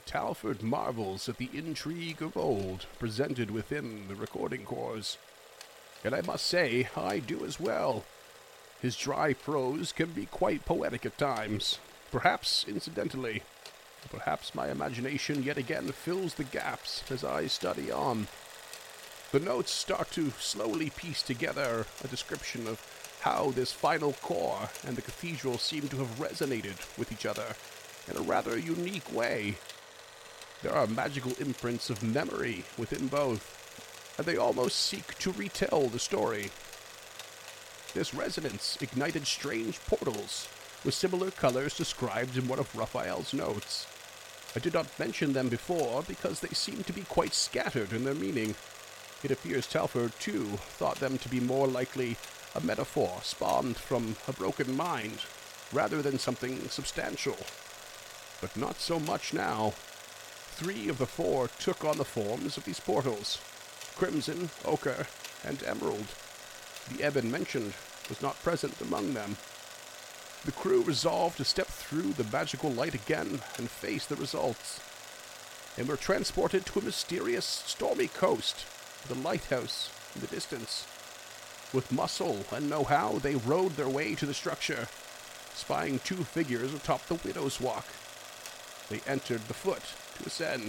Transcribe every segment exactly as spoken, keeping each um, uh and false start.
Talford marvels at the intrigue of old presented within the recording cores. And I must say, I do as well. His dry prose can be quite poetic at times, perhaps incidentally. Perhaps my imagination yet again fills the gaps as I study on. The notes start to slowly piece together a description of how this final core and the cathedral seem to have resonated with each other in a rather unique way. There are magical imprints of memory within both, and they almost seek to retell the story. This resonance ignited strange portals with similar colors described in one of Raphael's notes. I did not mention them before because they seem to be quite scattered in their meaning. It appears Talford, too, thought them to be more likely a metaphor spawned from a broken mind, rather than something substantial. But not so much now. Three of the four took on the forms of these portals: Crimson, Ochre, and Emerald. The Ebon mentioned was not present among them. The crew resolved to step through the magical light again and face the results, and were transported to a mysterious, stormy coast with a lighthouse in the distance. With muscle and know-how, they rowed their way to the structure, spying two figures atop the Widow's Walk. They entered the foot to ascend.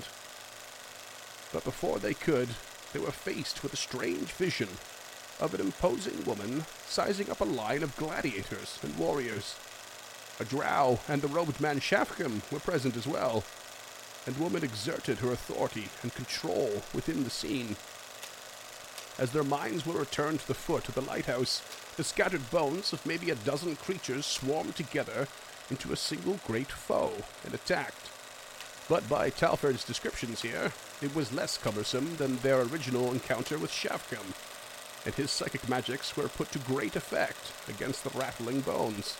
But before they could, they were faced with a strange vision of an imposing woman sizing up a line of gladiators and warriors. A drow and the robed man Shafkham were present as well, and the woman exerted her authority and control within the scene. As their minds were returned to the foot of the lighthouse, the scattered bones of maybe a dozen creatures swarmed together into a single great foe and attacked. But by Talford's descriptions here, it was less cumbersome than their original encounter with Shafkham, and his psychic magics were put to great effect against the rattling bones.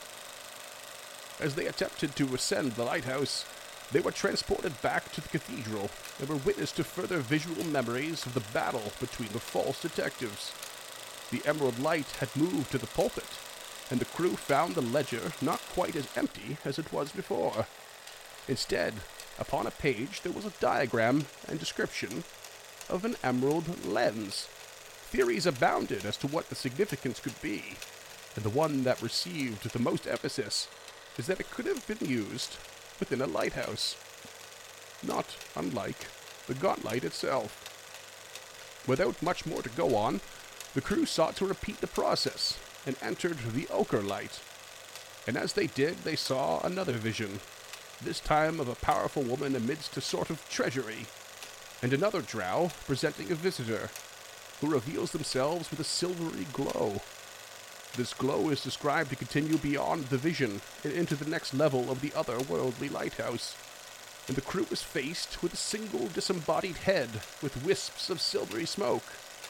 As they attempted to ascend the lighthouse, they were transported back to the cathedral and were witness to further visual memories of the battle between the false detectives. The emerald light had moved to the pulpit, and the crew found the ledger not quite as empty as it was before. Instead, upon a page there was a diagram and description of an emerald lens. Theories abounded as to what the significance could be, and the one that received the most emphasis is that it could have been used within a lighthouse, not unlike the Gauntlight itself. Without much more to go on, the crew sought to repeat the process and entered the Ochre Light. And as they did, they saw another vision, this time of a powerful woman amidst a sort of treasury, and another drow presenting a visitor, who reveals themselves with a silvery glow. This glow is described to continue beyond the vision and into the next level of the otherworldly lighthouse, and the crew was faced with a single disembodied head with wisps of silvery smoke.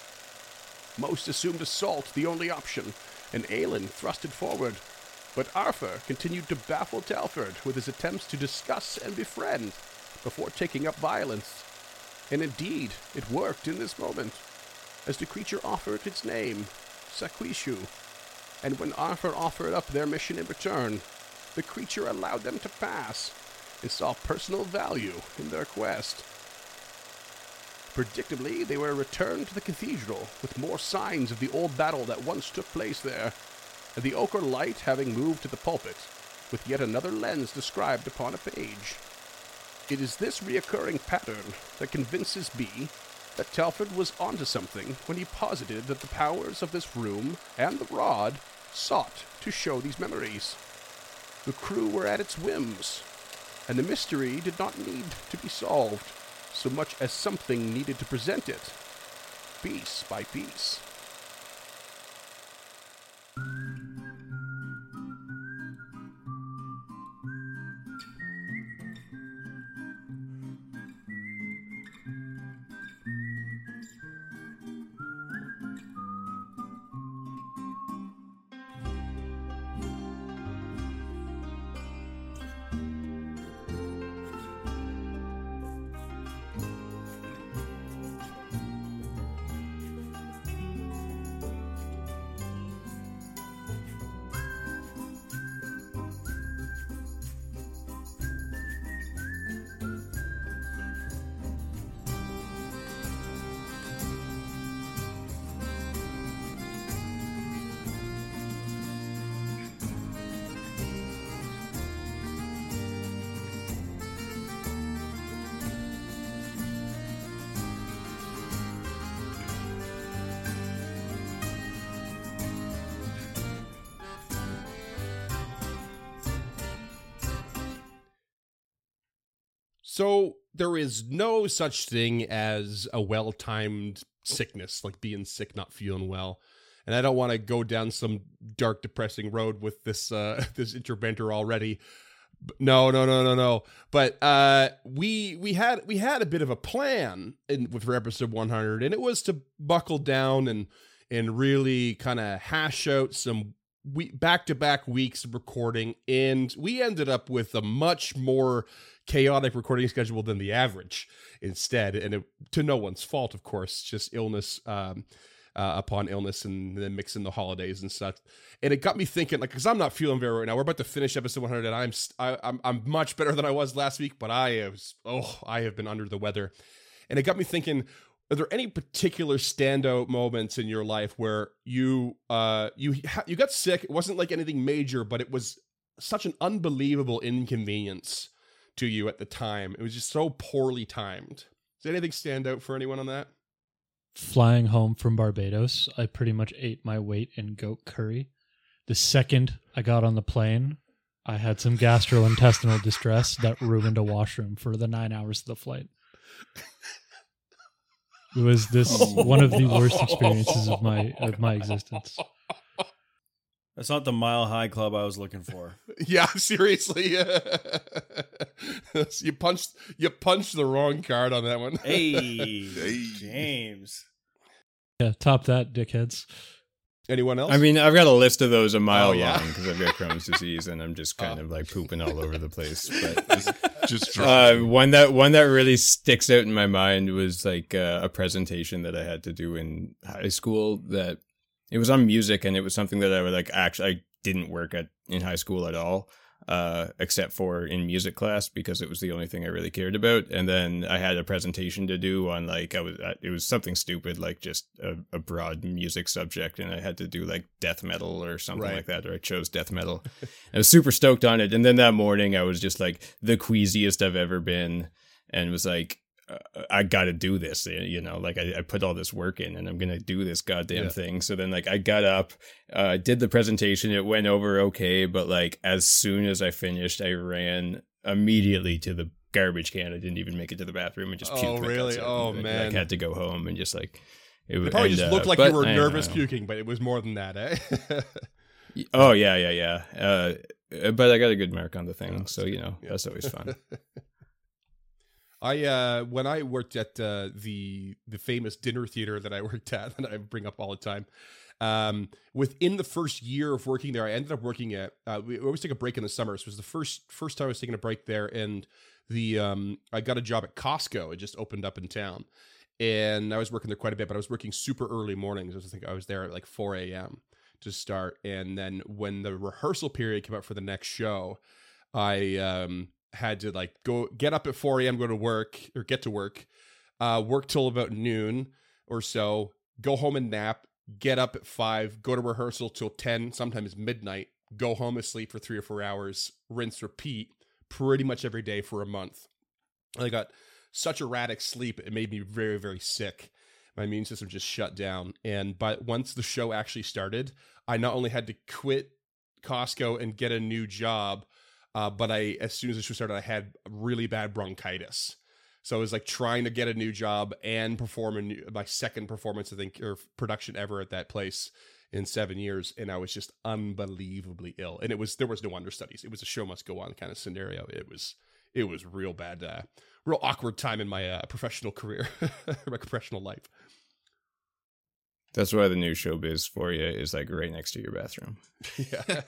Most assumed assault the only option, and Aelin thrusted forward, but Arthur continued to baffle Talford with his attempts to discuss and befriend before taking up violence. And indeed, it worked in this moment, as the creature offered its name, Sakwishu, and when Arthur offered up their mission in return, the creature allowed them to pass and saw personal value in their quest. Predictably, they were returned to the cathedral with more signs of the old battle that once took place there, and the ochre light having moved to the pulpit, with yet another lens described upon a page. It is this reoccurring pattern that convinces B that Talford was onto something when he posited that the powers of this room and the rod sought to show these memories. The crew were at its whims, and the mystery did not need to be solved so much as something needed to present it, piece by piece. So there is no such thing as a well-timed sickness, like being sick, not feeling well. And I don't want to go down some dark, depressing road with this uh, this interventor already. No, no, no, no, no. But uh, we we had we had a bit of a plan in with for episode one hundred, and it was to buckle down and and really kind of hash out some we back-to-back weeks of recording, and we ended up with a much more chaotic recording schedule than the average instead, and it, to no one's fault, of course, just illness um, uh, upon illness, and then mixing the holidays and such. And it got me thinking, like, because I'm not feeling very right now. We're about to finish episode one hundred, and I'm I, I'm I'm much better than I was last week, but I was oh I have been under the weather, and it got me thinking. Are there any particular standout moments in your life where you uh you you got sick? It wasn't like anything major, but it was such an unbelievable inconvenience to you at the time. It was just so poorly timed. Does anything stand out for anyone on that? Flying home from Barbados, I pretty much ate my weight in goat curry. The second I got on the plane, I had some gastrointestinal distress that ruined a washroom for the nine hours of the flight. It was this one of the worst experiences of my of my existence. That's not the Mile High Club I was looking for. Yeah, seriously. you punched you punched the wrong card on that one. Hey, hey, James. Yeah, top that, dickheads. Anyone else? I mean, I've got a list of those a mile Oh, yeah. long because I've got Crohn's disease and I'm just kind Oh. of like pooping all over the place. But Just, just uh, one that one that really sticks out in my mind was like uh, a presentation that I had to do in high school. That it was on music, and it was something that I would like actually I didn't work at in high school at all, uh, except for in music class because it was the only thing I really cared about. And then I had a presentation to do on like I was it was something stupid like just a, a broad music subject, and I had to do like death metal or something Right. like that, or I chose death metal. I was super stoked on it, and then that morning I was just like the queasiest I've ever been, and was like, uh, I got to do this, you know, like I, I put all this work in and I'm going to do this goddamn Yeah. thing. So then like I got up, uh, did the presentation. It went over okay. But like as soon as I finished, I ran immediately to the garbage can. I didn't even make it to the bathroom and just puked. Oh, my guts really? out. Oh, And, man. Like had to go home and just like, it, It probably and, just uh, looked like but you were I don't nervous know. puking, but it was more than that, eh? Oh yeah, yeah, yeah. Uh, but I got a good mark on the thing. So, you know, Yeah. that's always fun. I uh when I worked at uh, the the famous dinner theater that I worked at that I bring up all the time, um, within the first year of working there, I ended up working at. Uh, we always take a break in the summer. So it was the first first time I was taking a break there, and the um I got a job at Costco. It just opened up in town, and I was working there quite a bit. But I was working super early mornings. I was think I was there at like four a.m. to start, and then when the rehearsal period came up for the next show, I um. had to like go get up at four a.m. go to work or get to work, uh, work till about noon or so, go home and nap, get up at five, go to rehearsal till ten, sometimes midnight, go home and sleep for three or four hours, rinse, repeat, pretty much every day for a month. I got such erratic sleep, it made me very, very sick. My immune system just shut down. And but once the show actually started, I not only had to quit Costco and get a new job, Uh, but I, as soon as the show started, I had really bad bronchitis. So I was like trying to get a new job and perform a new, my second performance, I think, or production ever at that place in seven years. And I was just unbelievably ill. And it was, there was no understudies. It was a show must go on kind of scenario. It was, it was real bad, uh, real awkward time in my uh, professional career, my professional life. That's why the new showbiz for you is like right next to your bathroom. Yeah.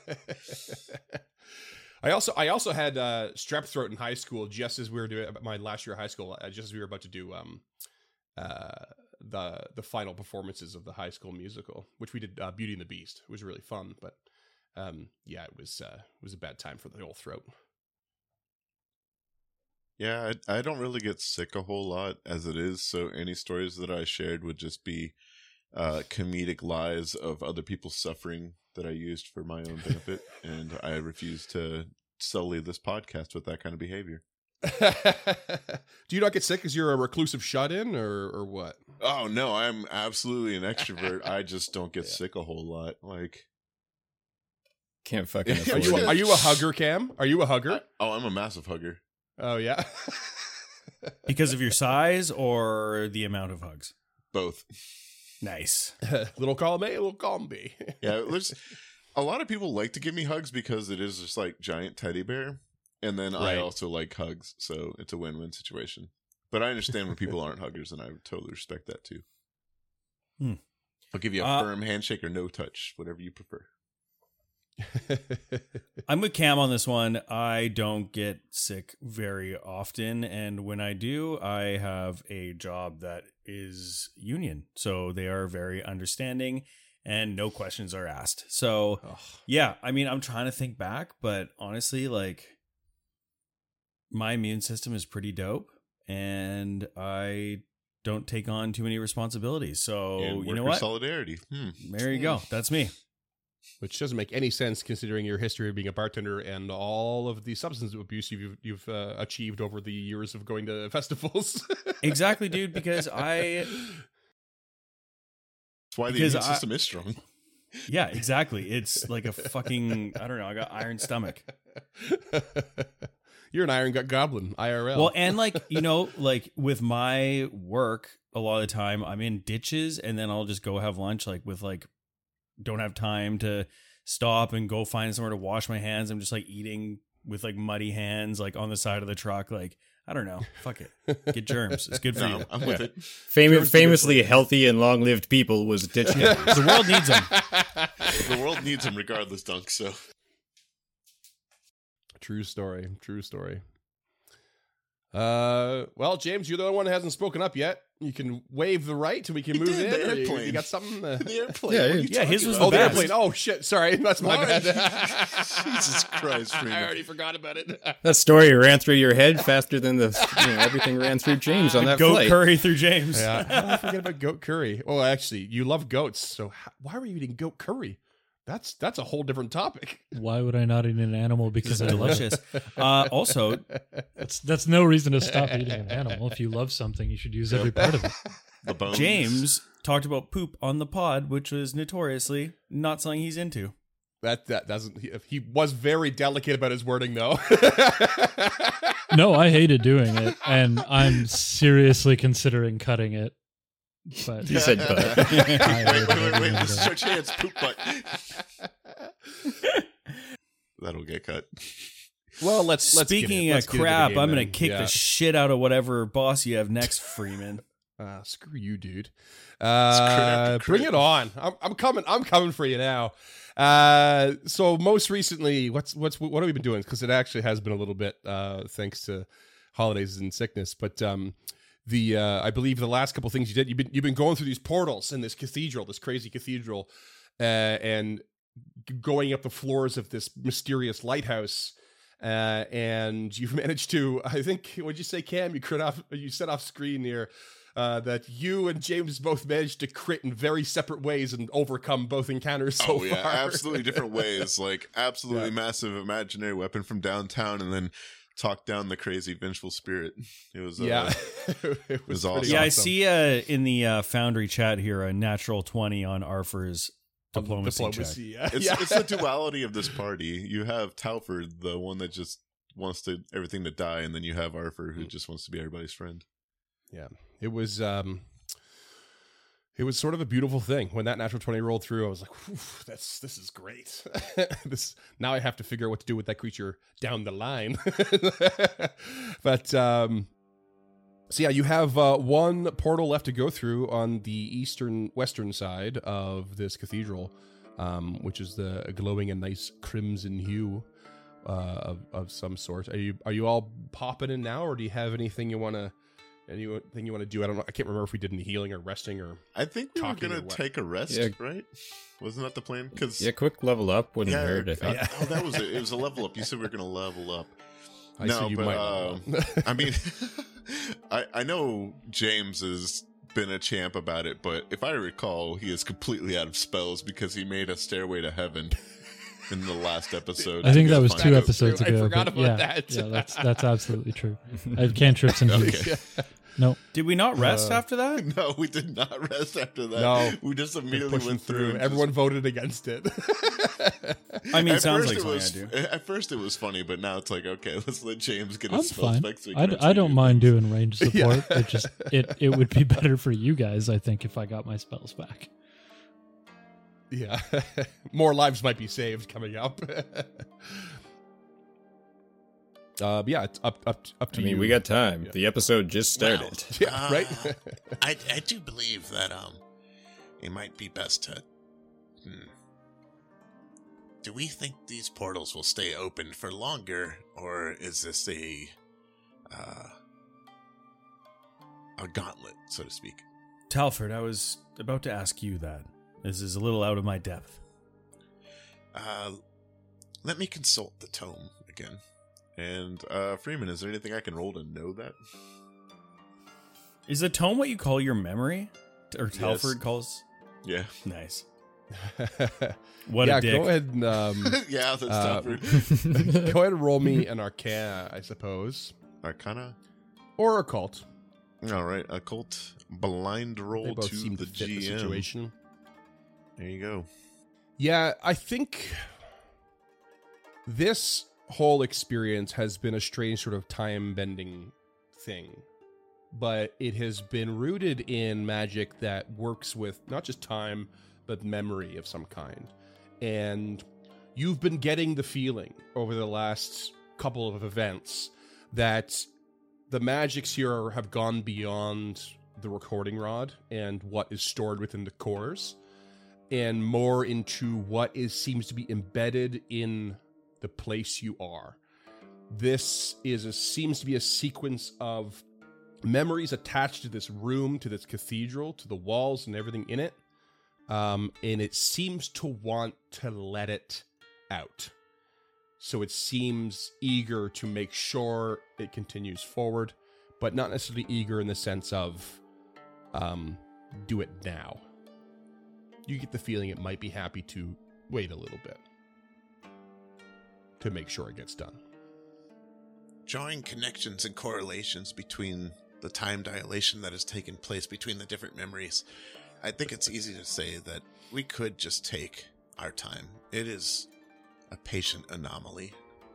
I also I also had uh, strep throat in high school, just as we were doing my last year of high school, uh, just as we were about to do um, uh, the the final performances of the High School Musical, which we did uh, Beauty and the Beast. It was really fun, but um, yeah, it was uh, it was a bad time for the old throat. Yeah, I, I don't really get sick a whole lot as it is, so any stories that I shared would just be uh, comedic lies of other people's suffering that I used for my own benefit, and I refuse to sully this podcast with that kind of behavior. Do you not get sick because you're a reclusive shut-in, or or what? Oh, no, I'm absolutely an extrovert. I just don't get Yeah. sick a whole lot. Like, Can't fucking Are Are afford you it. a, are you a hugger, Cam? Are you a hugger? I, oh, I'm a massive hugger. Oh yeah. Because of your size or the amount of hugs? Both. Nice. Little column A, little column B. Yeah, there's a lot of people like to give me hugs because it is just like giant teddy bear, and then Right. I also like hugs, so it's a win-win situation. But I understand when people aren't huggers, and I would totally respect that too. Hmm. I'll give you a Uh, firm handshake or no touch, whatever you prefer. I'm with Cam on this one. I don't get sick very often. And when I do, I have a job that is union. So they are very understanding and no questions are asked. So, Ugh. yeah, I mean, I'm trying to think back, but honestly, like, my immune system is pretty dope and I don't take on too many responsibilities. So, and you know worker what? solidarity. Hmm. There you go. That's me. Which doesn't make any sense considering your history of being a bartender and all of the substance abuse you've you've uh, achieved over the years of going to festivals. Exactly, dude, because I That's why the Because immune I- system is strong. Yeah, exactly. It's like a fucking, I don't know, I got iron stomach. You're an iron gut goblin, I R L. Well, and like, you know, like with my work, a lot of the time I'm in ditches and then I'll just go have lunch, like with like, don't have time to stop and go find somewhere to wash my hands. I'm just like eating with like muddy hands, like on the side of the truck. Like, I don't know. Fuck it. Get germs. It's good for No, you. I'm with it. Fam- famously healthy and long-lived people was ditch. The world needs them. The world needs them regardless, Dunk, so. True story. True story. Uh, well, James, you're the only one who hasn't spoken up yet. You can wave the right and we can He move did, in. the or you- airplane. You got something? Uh, The airplane. Yeah, what are you yeah, his talking was about? oh, the best. airplane. Oh, shit. Sorry. That's my What? bad. Jesus Christ, I Freeman. already forgot about it. That story ran through your head faster than the you know, everything ran through James on that Goat flight. curry through James. Yeah. How did I forget about goat curry? Oh, actually, you love goats. So how, why were you eating goat curry? That's that's a whole different topic. Why would I not eat an animal because It's I love it? delicious. Uh, also, That's that's no reason to stop eating an animal. If you love something, you should use every part of it. The bones. James talked about poop on the pod, which was notoriously not something he's into. That that doesn't. He, he was very delicate about his wording, though. No, I hated doing it, and I'm seriously considering cutting it. But He said, "But." wait, wait, wait, wait. This is our chance. Poop butt. That'll get cut. Well, let's let's get Speaking it. Let's of get into the crap, game I'm going to then. kick Yeah. the shit out of whatever boss you have next, Freeman. Ah, screw you, dude. crit Uh, after crit. bring it on. I'm, I'm coming. I'm coming for you now. Uh, so most recently, what's what's what have we been doing? Because it actually has been a little bit, uh, thanks to holidays and sickness. But um, the uh, I believe the last couple things you did, you've been you've been going through these portals in this cathedral, this crazy cathedral, uh, and g- going up the floors of this mysterious lighthouse. Uh, and you've managed to, I think, what'd you say, Cam? You crit off, you set off screen here. Uh, that you and James both managed to crit in very separate ways and overcome both encounters so Oh yeah, far. absolutely different ways. Like absolutely Yeah. massive imaginary weapon from downtown, and then talk down the crazy vengeful spirit. It was uh, Yeah, it was was awesome. pretty Yeah, I awesome. see uh, in the uh, Foundry chat here a natural twenty on Arthur's On the diplomacy, check. diplomacy. Yeah, It's yeah. it's the duality of this party. You have Talford, the one that just wants to everything to die, and then you have Arthur, who just wants to be everybody's friend. Yeah, it was. Um, it was sort of a beautiful thing when that natural twenty rolled through. I was like, "Whew, "That's this is great." this now I have to figure out what to do with that creature down the line. But um, so yeah, you have uh, one portal left to go through on the eastern western side of this cathedral, um, which is the glowing and nice crimson hue uh, of of some sort. Are you are you all popping in now, or do you have anything you want to? Anything you want to do? I don't know. I can't remember if we did any healing or resting or. I think we Talking were or gonna what? take a rest, Yeah. right? Wasn't that the plan? Because Yeah, quick level up wouldn't yeah, hurt. I think. uh, oh, that was it. It was a level up. You said we were gonna level up. I no, see you but might. uh, I mean, I I know James has been a champ about it, but if I recall, he is completely out of spells because he made a stairway to heaven. in the last episode. I think that was Find two out. episodes I ago. forgot but about yeah, that. yeah, that's that's absolutely true. I have cantrips and heals. Okay. No, Did we not rest Uh, after that? No, we did not rest after that. No. We just immediately Pushing went through. through. and Everyone voted against it. I mean, At sounds first like it something was, I do. At first it was funny, but now it's like, okay, let's let James get I'm his spell fine. specs. so he I, can d- actually I don't do mind things. doing range support. It just it it would be better for you guys, I think, if I got my spells back. Yeah. More lives might be saved coming up. Uh, but yeah, it's up up up to I mean, you. we got time. Yeah. The episode just started. Yeah, Uh, right? I I do believe that um, it might be best to. Hmm. Do we think these portals will stay open for longer, or is this a uh, a gauntlet, so to speak? Talford, I was about to ask you that. This is a little out of my depth. Uh, let me consult the tome again. And uh, Freeman, is there anything I can roll to know that? Is the tome what you call your memory? Or Yes. Talford calls? Yeah. Nice. What yeah, a dick. go ahead and um, yeah, that's uh, Talford. go ahead and roll me an Arcana, I suppose, Arcana. or Occult. All right, occult blind They roll both to seem the to fit the G M. situation. There you go. Yeah, I think this whole experience has been a strange sort of time bending thing, but it has been rooted in magic that works with not just time but memory of some kind. And you've been getting the feeling over the last couple of events that the magics here have gone beyond the recording rod and what is stored within the cores, and more into what is seems to be embedded in the place you are. This is a, seems to be a sequence of memories attached to this room, to this cathedral, to the walls and everything in it. Um, and it seems to want to let it out. So it seems eager to make sure it continues forward, but not necessarily eager in the sense of um, do it now. You get the feeling it might be happy to wait a little bit to make sure it gets done. Drawing connections and correlations between the time dilation that has taken place between the different memories, I think it's easy to say that we could just take our time. It is a patient anomaly.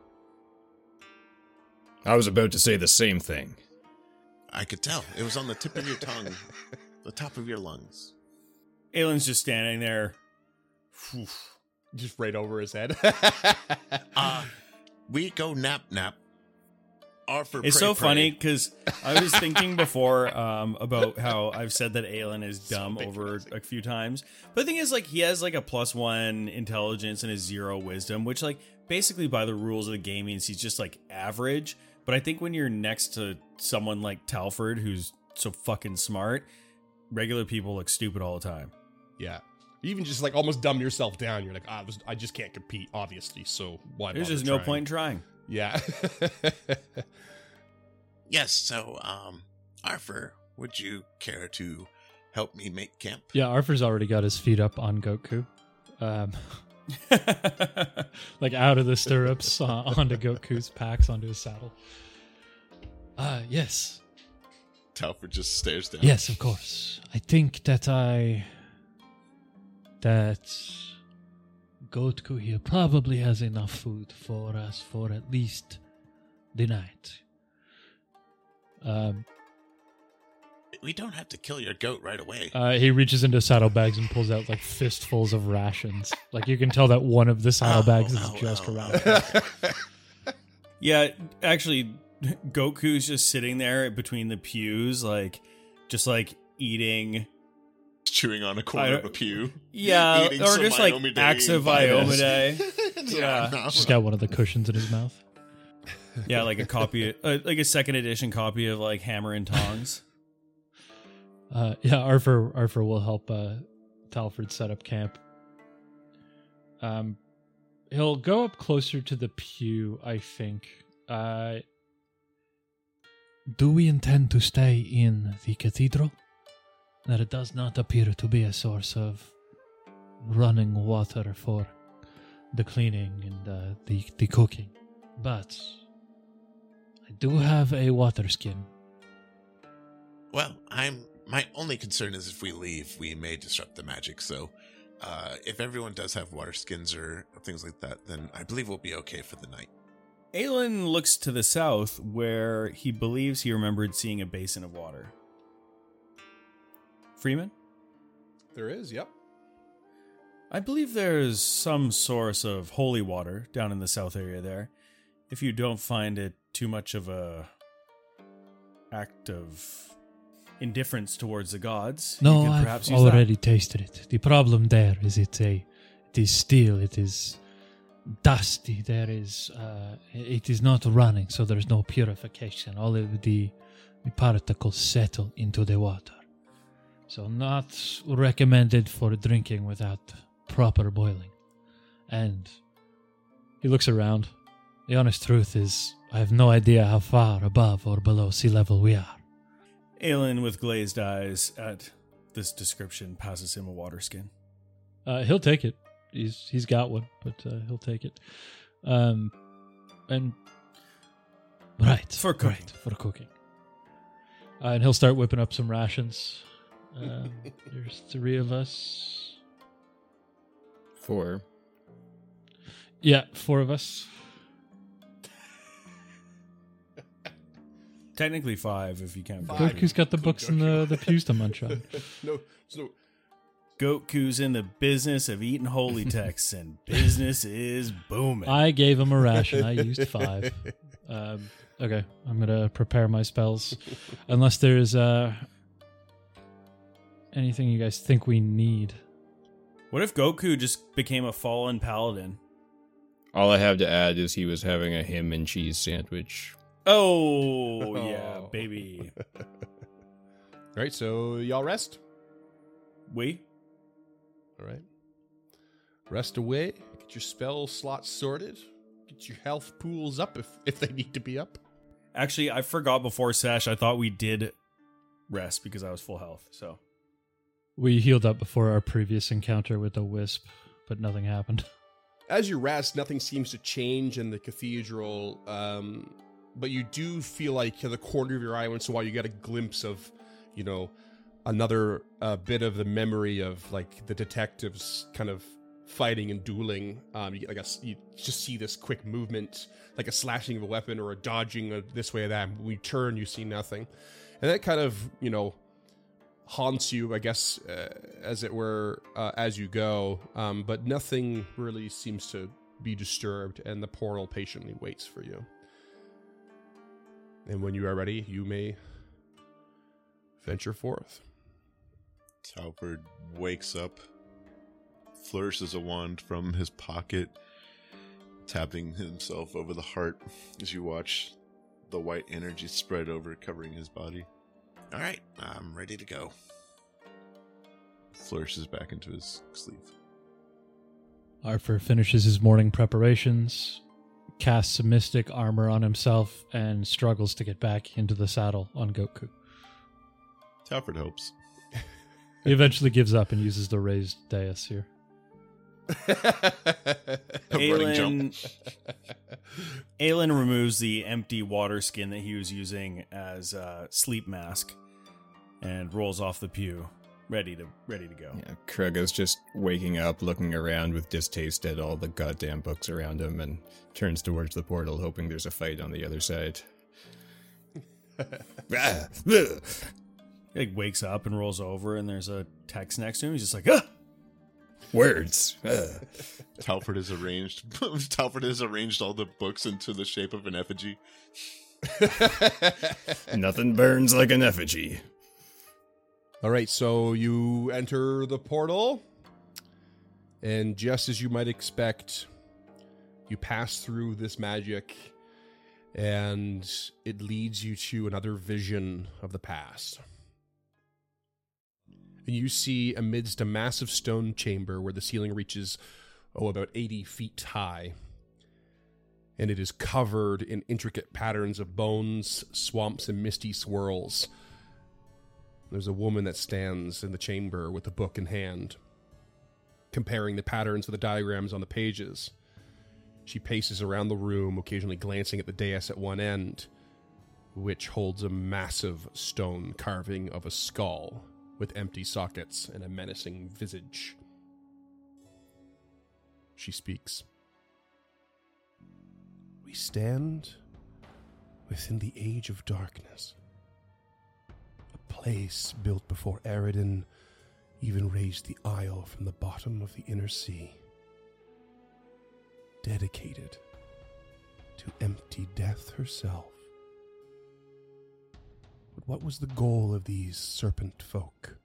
I was about to say the same thing. I could tell. It was on the tip of your tongue, the top of your lungs. Aylin's just standing there. Phew. Just right over his head. Uh, we go nap nap. Arthur, It's pray, so pray. funny because I was thinking before um, about how I've said that Aelin is dumb over a few times. But the thing is, like, he has like a plus one intelligence and a zero wisdom, which, like, basically by the rules of the game means he's just like average. But I think when you're next to someone like Talford, who's so fucking smart, regular people look stupid all the time. Yeah. You even just like almost dumb yourself down. You're like, ah, this- I just can't compete, obviously. So why? There's bother just no trying? point in trying. Yeah. Yes, so, um, Arthur, would you care to help me make camp? Yeah, Arthur's already got his feet up on Goku. Um, like out of the stirrups uh, onto Goku's packs, onto his saddle. Uh, yes. Talford just stares down. Yes, of course. I think that I... That... Goku here probably has enough food for us for at least the night. Um, We don't have to kill your goat right away. uh, he reaches into saddlebags and pulls out like fistfuls of rations. Like you can tell that one of the saddlebags Oh, is oh, just oh. around. Yeah, actually, Goku's just sitting there between the pews, like, just like eating. Chewing on a I corner don't- of a pew. Yeah, Eating or some just like Iomide acts of vitamins. Iomide. Yeah. no. Just got one of the cushions in his mouth. Yeah, like a copy, uh, like a second edition copy of like Hammer and Tongs. Uh, yeah, Arthur, Arthur will help uh, Talford set up camp. Um, he'll go up closer to the pew, I think. Uh, do we intend to stay in the cathedral? That it does not appear to be a source of running water for the cleaning and uh, the the cooking, but I do have a water skin. Well, I'm my only concern is if we leave, we may disrupt the magic. So, uh, if everyone does have water skins or things like that, then I believe we'll be okay for the night. Aelin looks to the south, where he believes he remembered seeing a basin of water. Freeman? There is, yep. I believe there's some source of holy water down in the south area there. If you don't find it too much of a act of indifference towards the gods, you No, could I've perhaps use already tasted it. The problem there is it's a, it is steel, it is dusty, there is, uh, it is not running, so there's no purification. All of the, the particles settle into the water. So not recommended for drinking without proper boiling. And he looks around. The honest truth is, I have no idea how far above or below sea level we are. Aelin, with glazed eyes at this description, passes him a water skin. Uh, he'll take it. He's he's got one, but uh, he'll take it. Um, and right For cooking. right, for cooking. Uh, and he'll start whipping up some rations. Um, there's three of us. Four. Yeah, four of us. Technically five, if you count Five. Goku. Look who's got the books and the, the pews to munch on. no, there's no. Goku's in the business of eating holy texts, and business is booming. I gave him a ration. I used five. Um, okay, I'm gonna prepare my spells, unless there's uh, anything you guys think we need. What if Goku just became a fallen paladin? All I have to add is he was having a ham and cheese sandwich. Oh, yeah, baby. All right, so y'all rest. We? All right. Rest away. Get your spell slots sorted. Get your health pools up if, if they need to be up. Actually, I forgot before Sash. I thought we did rest because I was full health. So We healed up before our previous encounter with the wisp, but nothing happened. As you rest, nothing seems to change in the cathedral, um, but you do feel like in the corner of your eye once in a while you get a glimpse of, you know, another uh, bit of the memory of like the detectives kind of fighting and dueling. Um, you, get, like a, you just see this quick movement, like a slashing of a weapon or a dodging of this way or that. When you turn, you see nothing, and that kind of, you know, haunts you, I guess, uh, as it were, uh, as you go. Um, but nothing really seems to be disturbed, and the portal patiently waits for you. And when you are ready, you may venture forth. Talford wakes up, flourishes a wand from his pocket, tapping himself over the heart as you watch the white energy spread over, covering his body. All right, I'm ready to go. Flourishes back into his sleeve. Arthur finishes his morning preparations, casts a mystic armor on himself, and struggles to get back into the saddle on Goku. Talford hopes. He eventually gives up and uses the raised dais here. A running jump. Aelin, Aelin removes the empty water skin that he was using as a sleep mask and rolls off the pew, ready to ready to go. Yeah, Krega's just waking up, looking around with distaste at all the goddamn books around him, and turns towards the portal, hoping there's a fight on the other side. He like, wakes up and rolls over, and there's a text next to him. He's just like, ah! Words. Uh. Talford has arranged. Talford has arranged all the books into the shape of an effigy. Nothing burns like an effigy. All right, so you enter the portal, and just as you might expect, you pass through this magic, and it leads you to another vision of the past. And you see amidst a massive stone chamber where the ceiling reaches, oh, about eighty feet high. And it is covered in intricate patterns of bones, swamps, and misty swirls. There's a woman that stands in the chamber with a book in hand, comparing the patterns of the diagrams on the pages. She paces around the room, occasionally glancing at the dais at one end, which holds a massive stone carving of a skull with empty sockets and a menacing visage. She speaks. We stand within the age of darkness, a place built before Eridan even raised the isle from the bottom of the inner sea, dedicated to empty death herself. But what was the goal of these serpent folk?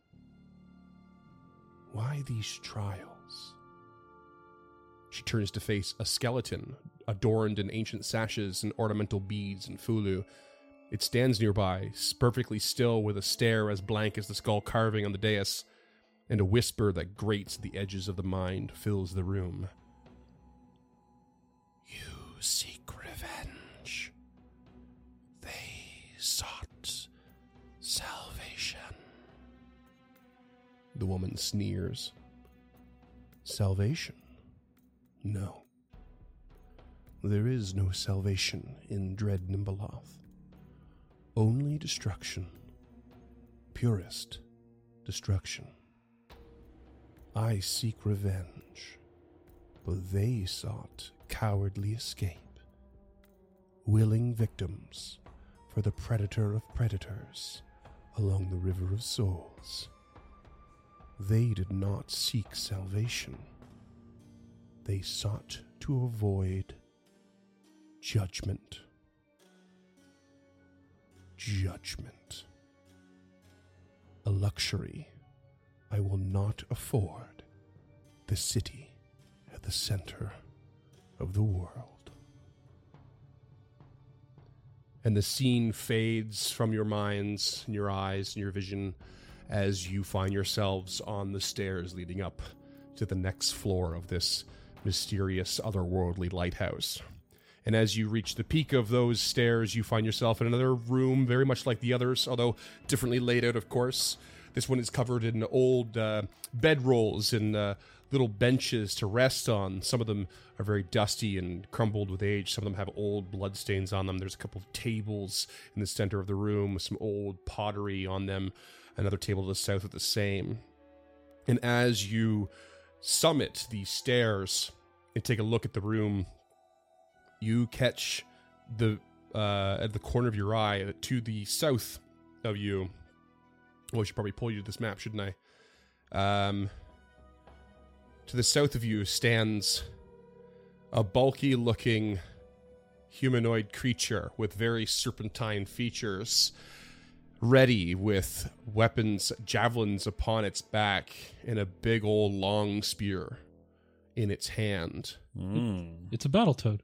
Why these trials? She turns to face a skeleton, adorned in ancient sashes and ornamental beads and fulu. It stands nearby, perfectly still, with a stare as blank as the skull carving on the dais, and a whisper that grates the edges of the mind fills the room. You seek revenge. They sought salvation. The woman sneers. Salvation? No. There is no salvation in dread Nimbaloth. Only destruction. Purest destruction. I seek revenge, but they sought cowardly escape, willing victims for the predator of predators along the River of Souls. They did not seek salvation. They sought to avoid judgment. Judgment. A luxury I will not afford the city at the center of the world. And the scene fades from your minds and your eyes and your vision as you find yourselves on the stairs leading up to the next floor of this mysterious otherworldly lighthouse. And as you reach the peak of those stairs, you find yourself in another room very much like the others, although differently laid out, of course. This one is covered in old uh, bedrolls and uh, little benches to rest on. Some of them are very dusty and crumbled with age. Some of them have old bloodstains on them. There's a couple of tables in the center of the room with some old pottery on them. Another table to the south with the same. And as you summit these stairs and take a look at the room, you catch the uh, at the corner of your eye to the south of you. Well, I should probably pull you to this map, shouldn't I? Um, to the south of you stands a bulky-looking humanoid creature with very serpentine features, ready with weapons, javelins upon its back, and a big old long spear in its hand. Mm. It's a Battletoad.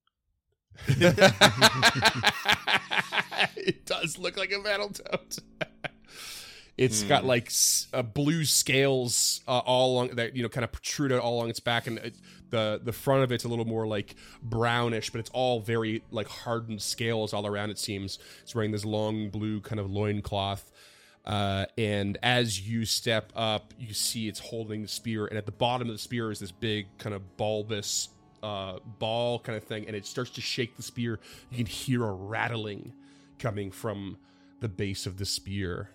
It does look like a Battletoad. It's Hmm. got like s- uh, blue scales uh, all along that, you know, kind of protrude out all along its back, and it, the the front of it's a little more like brownish, but it's all very like hardened scales all around. It seems it's wearing this long blue kind of loincloth. Uh, and as you step up, you see it's holding the spear, and at the bottom of the spear is this big kind of bulbous uh, ball kind of thing, and it starts to shake the spear. You can hear a rattling coming from the base of the spear.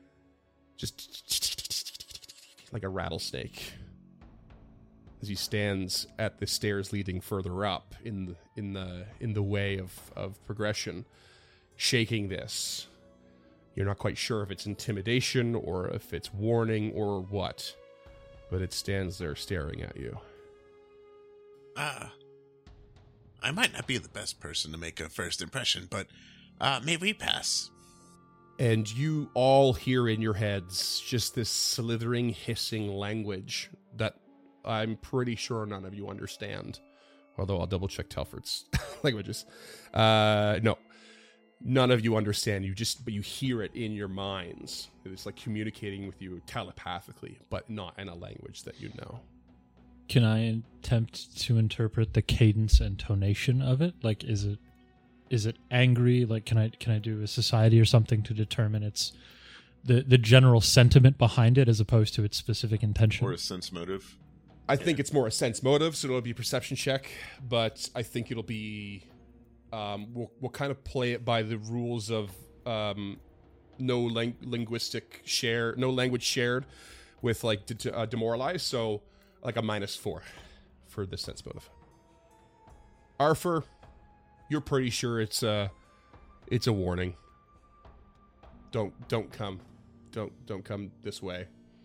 Just like a rattlesnake, as he stands at the stairs leading further up in the in the in the way of, of progression, shaking this. You're not quite sure if it's intimidation or if it's warning or what, but it stands there staring at you. Ah. Uh, I might not be the best person to make a first impression, but uh, may we pass? And you all hear in your heads just this slithering, hissing language that I'm pretty sure none of you understand. Although I'll double check Telford's languages. Uh, no, none of you understand. You just, but you hear it in your minds. It's like communicating with you telepathically, but not in a language that you know. Can I attempt to interpret the cadence and tonation of it? Like, is it is it angry? Like, can I can I do a society or something to determine its the the general sentiment behind it as opposed to its specific intention? Or a sense motive. I think it's more a sense motive, so it'll be a perception check. But I think it'll be, um, we'll we'll kind of play it by the rules of um, no ling- linguistic share, no language shared, with like de- uh, demoralize. So like a minus four for the sense motive. Arthur, you're pretty sure it's a, it's a warning. Don't don't come, don't don't come this way.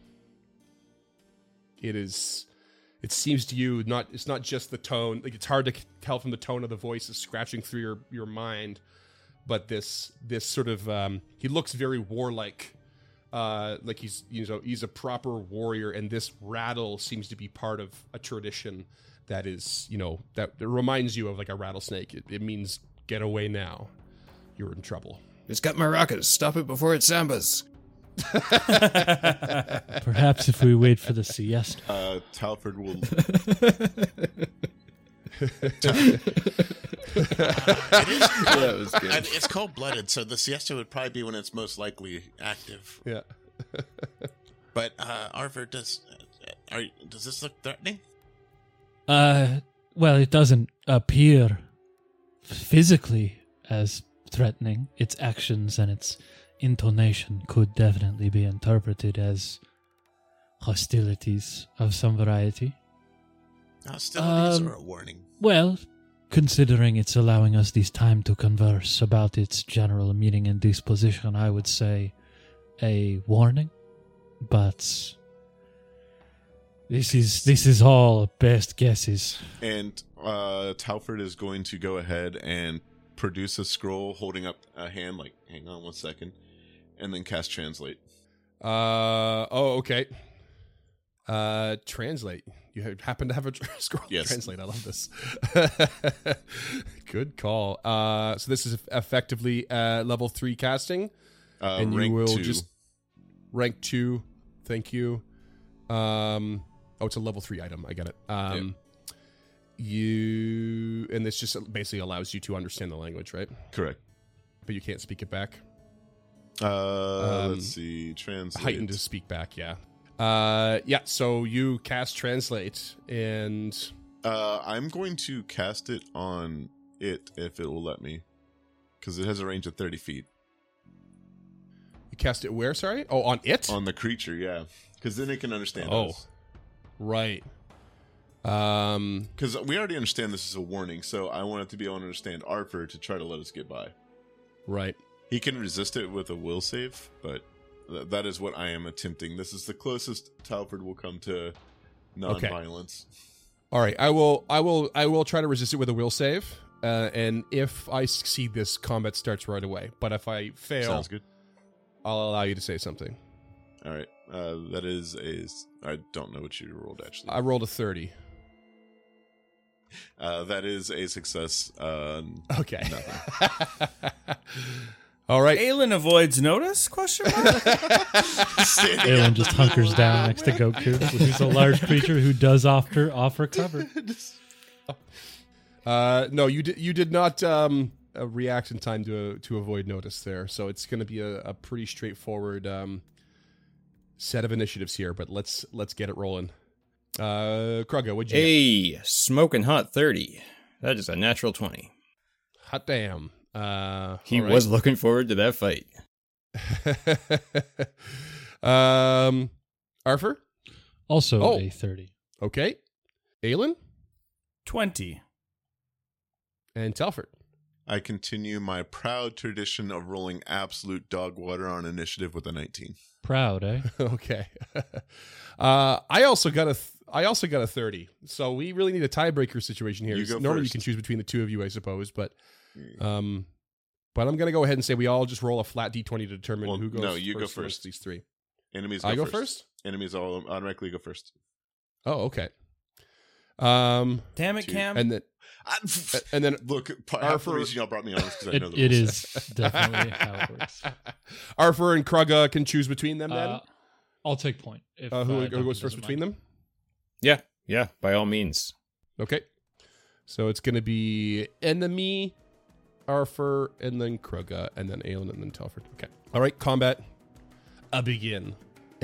It is. It seems to you not. It's not just the tone. Like it's hard to tell from the tone of the voice is scratching through your, your mind, but this this sort of um, he looks very warlike, uh, like he's you know he's a proper warrior, and this rattle seems to be part of a tradition that is you know that, that reminds you of like a rattlesnake. It, it means get away now. You're in trouble. It's got maracas. Stop it before it sambas. Perhaps if we wait for the siesta. Uh, Talford will. It is. That was good. And it's cold-blooded, so the siesta would probably be when it's most likely active. Yeah. But uh, Arthur, does are does this look threatening? Uh, well, it doesn't appear physically as threatening. Its actions and its intonation could definitely be interpreted as hostilities of some variety. Hostilities Um, or a warning? Well, considering it's allowing us this time to converse about its general meaning and disposition, I would say a warning. But this is this is all best guesses. And uh, Talford is going to go ahead and produce a scroll holding up a hand, like, hang on one second, and then cast Translate. Uh oh, okay. Uh, translate. You ha- happen to have a tr- scroll. Yes. Translate. I love this. Good call. Uh, so this is effectively uh level three casting, Uh, and you rank will two. just rank two. Thank you. Um, oh, it's a level three item. I get it. Um, you and this just basically allows you to understand the language, right? Correct. But you can't speak it back. Uh, Um, let's see. Translate. Heightened to speak back. Yeah. Uh, yeah. So you cast translate, and Uh, I'm going to cast it on it if it will let me, because it has a range of thirty feet you cast it where? Sorry. Oh, on it. on the creature. Yeah, because then it can understand Oh. us. Right. Um. Because we already understand this is a warning, so I want it to be able to understand Arthur to try to let us get by. Right. He can resist it with a will save, but th- that is what I am attempting. This is the closest Talford will come to non-violence. All right. I will. I will. I will try to resist it with a will save. Uh, and if I succeed, this combat starts right away. But if I fail, Sounds good. I'll allow you to say something. All right. Uh, that is a. I don't know what you rolled actually. I rolled a thirty. Uh, that is a success. Uh, Okay. All right. Aelin avoids notice? Question mark. Aelin just hunkers down next to Goku, who's a large creature who does offer offer cover. Uh, no, you did. You did not um, uh, react in time to to avoid notice there. So it's going to be a, a pretty straightforward um, set of initiatives here. But let's let's get it rolling. Uh, Krugga, what'd you get? Hey, smoking hot thirty. That is a natural twenty. Hot damn. Uh, He all right. was looking forward to that fight. um, Arthur. Also Oh. a thirty. Okay. Aelin Twenty. and Telford. I continue my proud tradition of rolling absolute dog water on initiative with a nineteen. Proud, eh? Okay. uh, I also got a. Th- I also got a thirty. So we really need a tiebreaker situation here. You go Normally first. you can choose between the two of you, I suppose, but um, but I'm gonna go ahead and say we all just roll a flat d twenty to determine Well, who goes. no, you go first amongst first. These three. Enemies go I go first. first. Enemies all automatically go first. Oh, okay. Um, Damn it, Two. Cam. and then and then Look, p- half Arthur- the reason y'all brought me on is because I It, know the it rules. is definitely how it works. Arthur and Krugga can choose between them. Then Uh, I'll take point. If, uh, who, uh, who Duncan goes first doesn't between mind. them? Yeah, yeah, by all means. Okay. So it's going to be enemy, Arthur, and then Krugga, and then Aelin, and then Telford. Okay. All right, combat. A begin.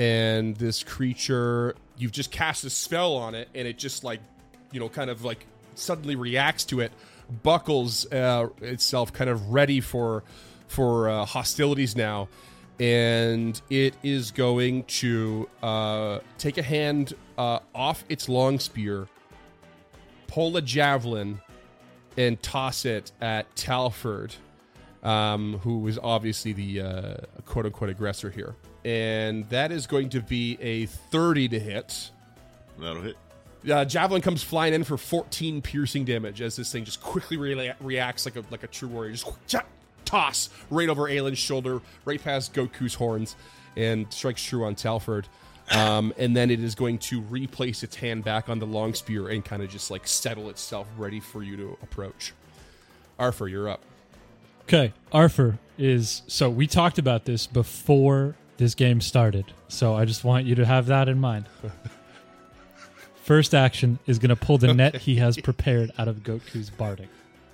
and this creature, you've just cast a spell on it, and it just like, you know, kind of like suddenly reacts to it, buckles uh, itself, kind of ready for for uh, hostilities now, and it is going to uh, take a hand uh, off its long spear, pull a javelin, and toss it at Talford, um, who is obviously the uh, quote-unquote aggressor here. And that is going to be a thirty to hit. That'll hit. Uh, javelin comes flying in for fourteen piercing damage as this thing just quickly re- reacts like a like a true warrior. Just whoosh, toss right over Aylin's shoulder, right past Goku's horns, and strikes true on Talford. Um, and then it is going to replace its hand back on the long spear and kind of just like settle itself, ready for you to approach. Arthur, you're up. Okay, Arthur is... So we talked about this before this game started, so I just want you to have that in mind. First action is going to pull the net he has prepared out of Goku's barding.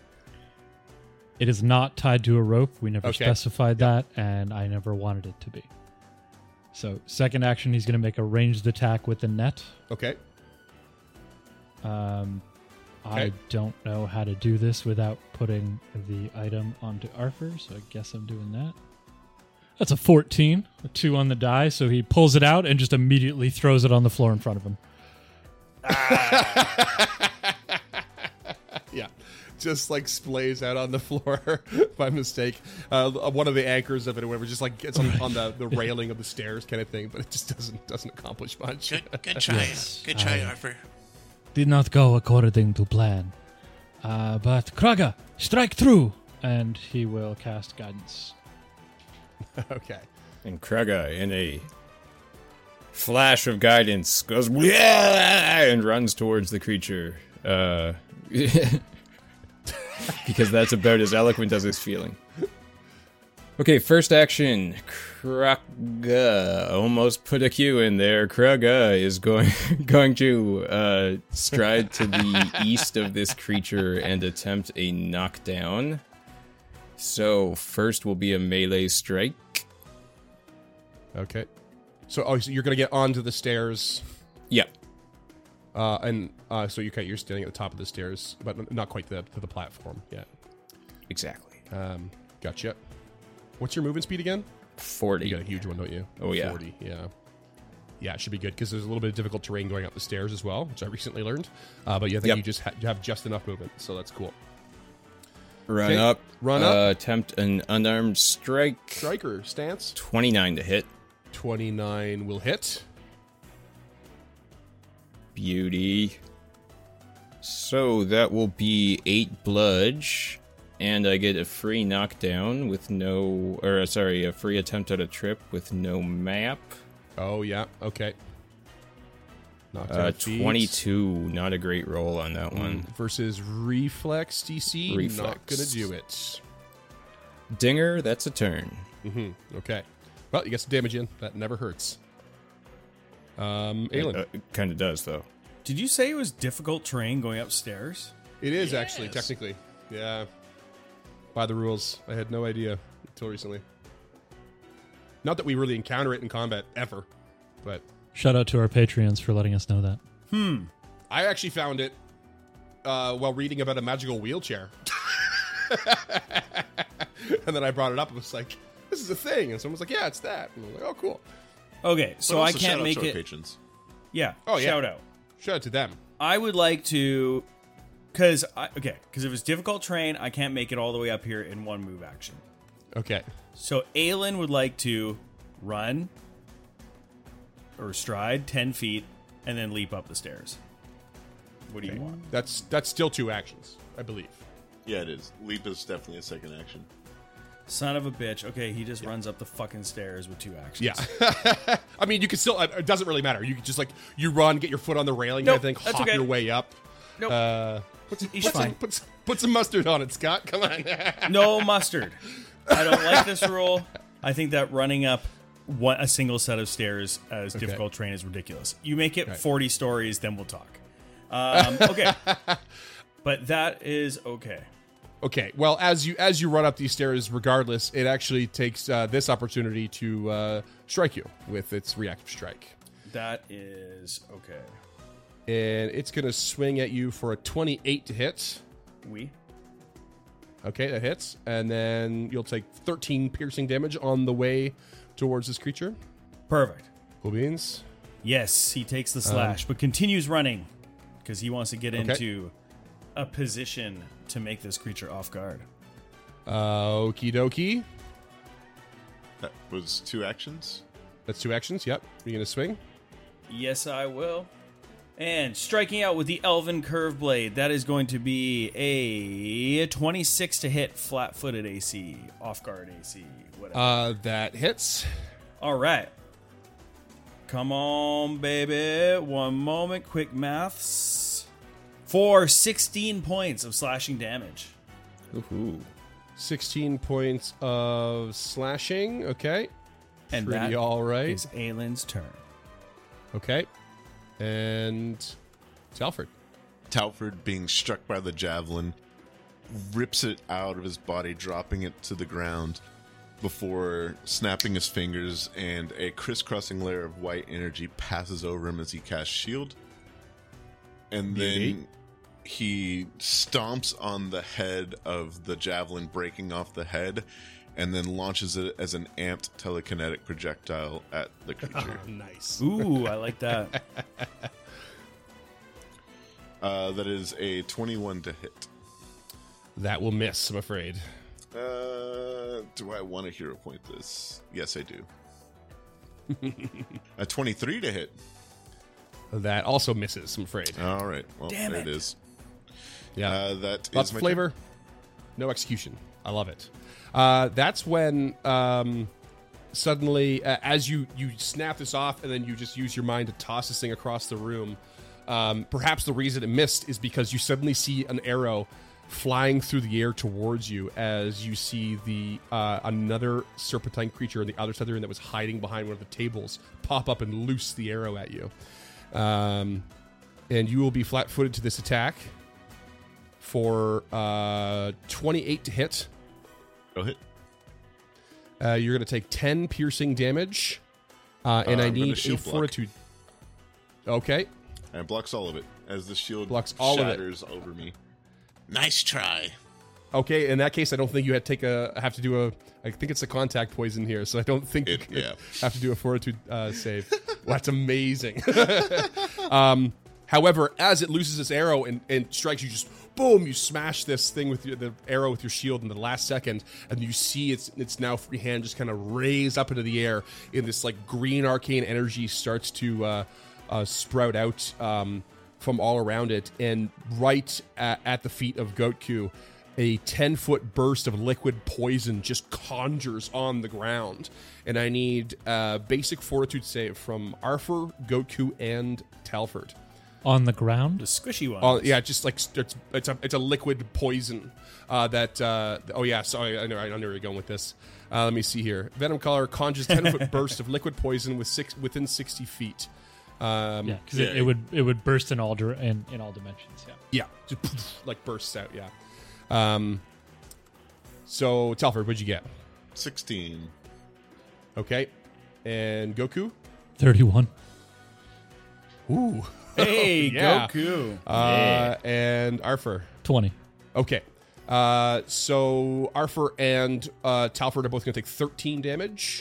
It is not tied to a rope. We never Okay. specified that, and I never wanted it to be. So, second action, he's going to make a ranged attack with the net. Okay. Um, I Okay. don't know how to do this without putting the item onto Arthur, so I guess I'm doing that. That's a fourteen, a two on the die, so he pulls it out and just immediately throws it on the floor in front of him. Yeah. Just like splays out on the floor by mistake. Uh, one of the anchors of it or whatever, just like gets on, on the, the railing of the stairs kind of thing, but it just doesn't doesn't accomplish much. Good, good try. Yes, good try, I- Arthur. Did not go according to plan. Uh, but Kraga, strike through! And he will cast guidance. Okay. And Kraga, in a flash of guidance, goes "Yeah!" and runs towards the creature. Uh, because that's about as eloquent as his feeling. Okay, first action. Kraga almost put a Q in there. Kraga is going going to uh, stride to the east of this creature and attempt a knockdown. So first will be a melee strike. Okay. So, oh, so you're going to get onto the stairs, Yep. uh, and uh, so you okay, you're standing at the top of the stairs, but n- not quite the, to the platform yet. Exactly. Um, gotcha. What's your movement speed again? forty. You got a huge one, don't you? Oh, yeah. forty, yeah. Yeah, it should be good, because there's a little bit of difficult terrain going up the stairs as well, which I recently learned. Uh, but yeah, I think Yep. you just ha- you have just enough movement, so that's cool. Run Okay, up. run uh, up. Attempt an unarmed strike. Striker stance. twenty-nine to hit. twenty-nine will hit. Beauty. So that will be eight bludge. And I get a free knockdown with no... Or, sorry, a free attempt at a trip with no map. Oh, yeah, okay. Knocked Uh, out feet. twenty-two. Not a great roll on that one. Mm, versus reflex D C. Not Reflex. gonna do it. Dinger, that's a turn. hmm Okay. Well, you get some damage in. That never hurts. Um, Aelin. Uh, it kind of does, though. Did you say it was difficult terrain going upstairs? It is actually, Yes. technically. Yeah. By the rules. I had no idea until recently. Not that we really encounter it in combat ever, but Shout out to our Patreons for letting us know that. Hmm. I actually found it uh, while reading about a magical wheelchair. And then I brought it up and was like, this is a thing. And someone was like, yeah, it's that. And I was like, oh, cool. Okay, so But I also shout can't out make to our it. patrons. Yeah. Oh, yeah. Shout out. Shout out to them. I would like to, because I okay, because if it's difficult terrain, I can't make it all the way up here in one move action. Okay. So Aelin would like to run or stride ten feet and then leap up the stairs. What do you want? That's that's still two actions, I believe. Yeah, it is. Leap is definitely a second action. Son of a bitch. Okay, he just runs up the fucking stairs with two actions. Yeah. I mean, you can still, it doesn't really matter. You can just like, you run, get your foot on the railing, Nope, I think, that's hop okay. your way up. Nope. Uh, put, some, He's put, some, fine. put, some, put some mustard on it, Scott. Come on. No mustard. I don't like this rule. I think that running up one, a single set of stairs as Okay. difficult terrain is ridiculous. You make it Right. forty stories, then we'll talk. Um, okay. But that is okay. Okay. Well, as you as you run up these stairs, regardless, it actually takes uh, this opportunity to uh, strike you with its reactive strike, That is okay. and it's going to swing at you for a twenty-eight to hit. We. Okay, that hits, and then you'll take thirteen piercing damage on the way towards this creature. Perfect. Cool beans. Yes, he takes the slash, but continues running because he wants to get into a position to make this creature off guard. Uh, okie dokie. That was two actions. That's two actions. Yep. You're going to swing. Yes, I will. And striking out with the Elven Curve Blade, that is going to be a twenty-six to hit, flat-footed A C, off-guard A C, whatever. Uh, that hits. All right. Come on, baby. One moment, quick maths. For sixteen points of slashing damage. Ooh. sixteen points of slashing. Okay. And Pretty that all right. is Aylin's turn. Okay. And Talford. Talford, being struck by the javelin, rips it out of his body, dropping it to the ground before snapping his fingers, and a crisscrossing layer of white energy passes over him as he casts shield. And then he stomps on the head of the javelin, breaking off the head, and then launches it as an amped telekinetic projectile at the creature. Nice. Ooh, I like that. Uh, that is a twenty-one to hit. That will miss, I'm afraid. Uh, do I want to hero point this? Yes, I do. A twenty-three to hit. That also misses, I'm afraid. All right. Well, Damn there it. it is. Yeah. Uh, that Lots is of my flavor, no execution. I love it. Uh, that's when um, suddenly, uh, as you, you snap this off and then you just use your mind to toss this thing across the room, um, perhaps the reason it missed is because you suddenly see an arrow flying through the air towards you as you see the uh, another serpentine creature on the other side of the room that was hiding behind one of the tables pop up and loose the arrow at you. Um, and you will be flat-footed to this attack for uh, twenty-eight to hit. Go hit. Uh, you're going to take ten piercing damage, uh, and Uh, I I'm gonna need a shield block. fortitude. Okay, And blocks all of it as the shield Blocks all of it. shatters over me. Nice try. okay. In that case, I don't think you had to take a have to do a. I think it's a contact poison here, so I don't think It- you could yeah. have to do a fortitude uh, save. Well, that's amazing. um, however, as it loses its arrow and, and strikes you, just boom, you smash this thing with your, the arrow with your shield in the last second, and you see its its now free hand just kind of raise up into the air in this like green arcane energy starts to uh, uh, sprout out um, from all around it, and right at, at the feet of Goatku, a ten-foot burst of liquid poison just conjures on the ground. And I need a basic fortitude save from Arthur, Goatku, and Talford. On the The ground? squishy one. Oh, yeah, just like it's it's a it's a liquid poison uh, that. Uh, oh yeah, sorry, I know I know where you're going with this. Uh, let me see here. Venom Collar conjures ten-foot burst of liquid poison with six within sixty feet. Um, Yeah, because Yeah. it, it would it would burst in all dir- in, in all dimensions. Yeah. Yeah, just like bursts out. Yeah. Um. So Talford, what'd you get? sixteen. Okay, and Goku. Thirty-one. Ooh. Hey, Yeah. Goku. Uh, and Arthur. Twenty. Okay. Uh, so Arthur and uh, Talford are both going to take thirteen damage.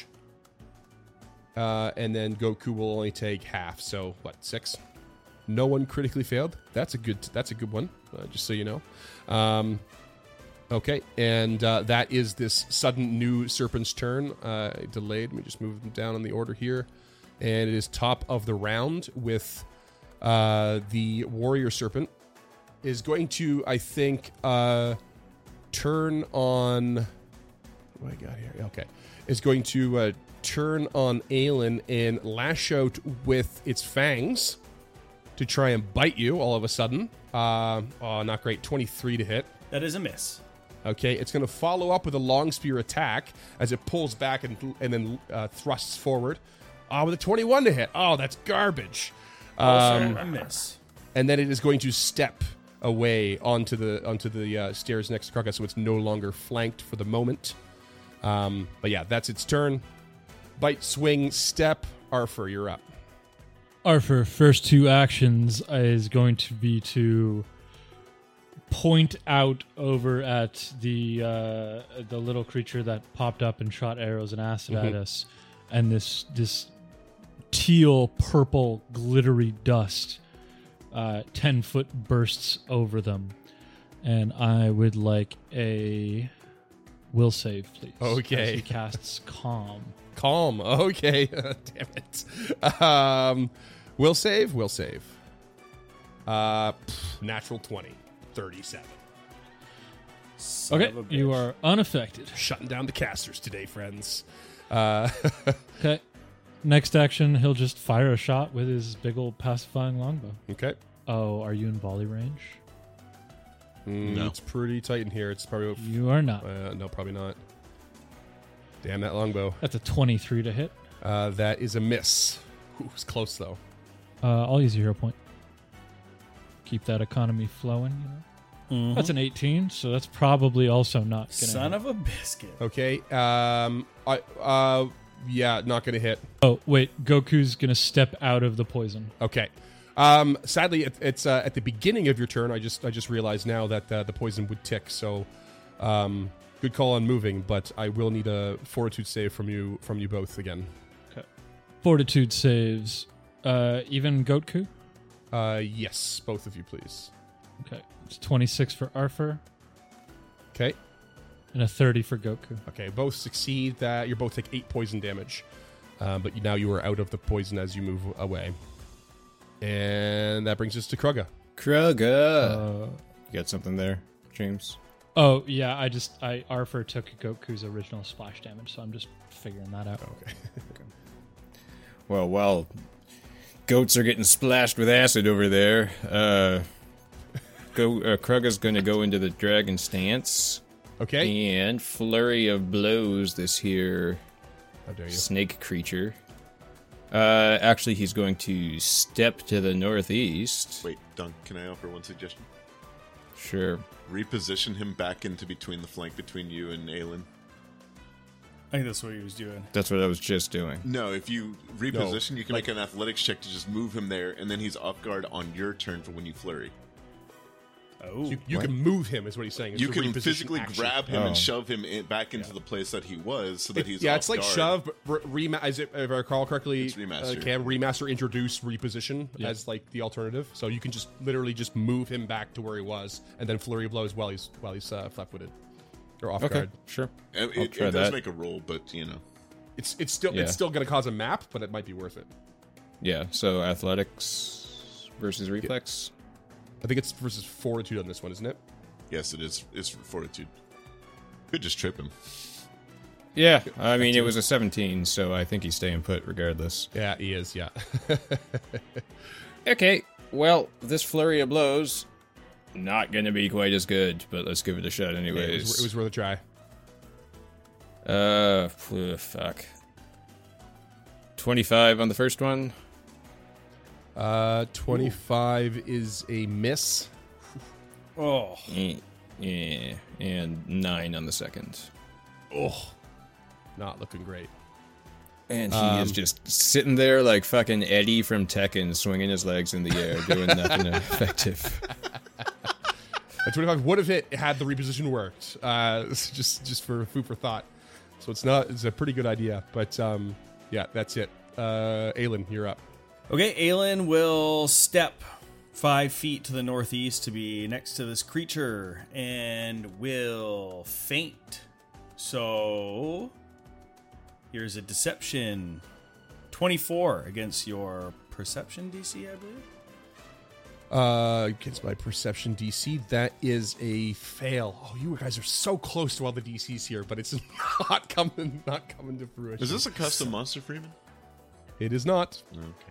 Uh, and then Goku will only take half. So what? Six. No one critically failed. That's a good. That's a good one. Uh, just so you know. Um, okay, and uh, that is this sudden new serpent's turn. Uh, delayed. Let me just move them down in the order here, and it is top of the round with uh, the warrior serpent is going to, I think, uh, turn on. What do I got here? Okay, is going to uh, turn on Aelin and lash out with its fangs to try and bite you all of a sudden. Uh, oh, not great. twenty-three to hit. That is a miss. Okay, it's going to follow up with a long spear attack as it pulls back and and then uh, thrusts forward. Ah, with a twenty-one to hit. Oh, that's garbage. Also Um, a miss. and then it is going to step away onto the onto the uh, stairs next to Krugga, so it's no longer flanked for the moment. Um, but yeah, that's its turn. Bite, swing, step. Arthur, you're up. Arthur, first two actions is going to be to point out over at the uh, the little creature that popped up and shot arrows and acid Mhm. at us, and this this teal purple glittery dust, uh, ten foot bursts over them, and I would like a will save, please. Okay. As he casts calm. Calm. Okay. Damn it. Um, will save. Will save. Uh, pff, natural twenty. thirty-seven. Son Okay, of a you bitch. are unaffected. Shutting down the casters today, friends. Uh, Okay. Next action, he'll just fire a shot with his big old pacifying longbow. okay. Oh, are you in volley range? Mm, No. It's pretty tight in here. It's probably... You are not. Uh, no, probably not. Damn that longbow. That's a twenty-three to hit. Uh, that is a miss. Ooh, it's close, though. Uh, I'll use a hero point. Keep that economy flowing, you know? Mhm. That's an eighteen, so that's probably also not gonna Son hit. of a biscuit. Okay. Um, I, uh, yeah, not going to hit. Oh, wait. Goku's going to step out of the poison. Okay. Um, sadly, it, it's uh, at the beginning of your turn. I just I just realized now that uh, the poison would tick. So, um, good call on moving, but I will need a fortitude save from you from you both again. Fortitude saves. Uh, even Goku? Uh, yes, both of you, please. Okay. It's twenty-six for Arthur Okay. and a thirty for Goku. Okay. Both succeed. That you both take eight poison damage, uh, but you, now you are out of the poison as you move away. And that brings us to Krugga. Krugga. Uh, You got something there, James? oh, yeah. I just, I, Arthur took Goku's original splash damage, so I'm just figuring that out. Okay. Well, while goats are getting splashed with acid over there, uh, go uh, Krugga's going to go into the dragon stance Okay. and flurry of blows this here How dare you? snake creature. Uh, actually, he's going to step to the northeast. Wait, Dunk, can I offer one suggestion? Sure. Reposition him back into between the flank between you and Aelin. I think that's what he was doing. That's what I was just doing. No, if you reposition, No, you can like- make an athletics check to just move him there, and then he's off guard on your turn for when you flurry. Oh. You, you What? can move him, is what he's saying. It's You a can reposition physically action. grab him Oh. and shove him in, back into the place that he was, so that It- he's yeah, off it's like guard. shove, but re- rema- as it, if I recall correctly, It's remaster. Uh, Cam remaster, introduce, reposition Yeah. as like the alternative. So you can just literally just move him back to where he was, and then flurry of blows while he's while he's uh, flat-footed or off Okay, guard. sure. It, I'll it, try it does that. make a roll, but you know, It's it's still Yeah. it's still going to cause a map, but it might be worth it. Yeah, so athletics versus reflex. I think it's versus fortitude on this one, isn't it? yes, it is. It's fortitude. Could just trip him. Yeah, I mean, it was a seventeen, so I think he's staying put regardless. Yeah, he is. Yeah. Okay, well, this flurry of blows, not going to be quite as good, but let's give it a shot Yeah, anyways. it, was, it was worth a try. Uh, phew, fuck. twenty-five on the first one. Uh, twenty-five is a miss. Oh. Eh, Yeah, and nine on the second. Oh, not looking great. And he Um, is just sitting there like fucking Eddie from Tekken, swinging his legs in the air, doing nothing effective. A twenty-five would have hit had the reposition worked. Uh, it's just just for food for thought. So it's not. It's a pretty good idea. But um, yeah, that's it. Uh, Aelin, you're up. Okay, Aelin will step five feet to the northeast to be next to this creature and will faint. So here's a deception. twenty-four against your perception D C, I believe. Uh, against my perception D C, that is a fail. Oh, you guys are so close to all the D Cs here, but it's not coming. Not coming to fruition. Is this a custom monster, Freeman? It is not. Okay.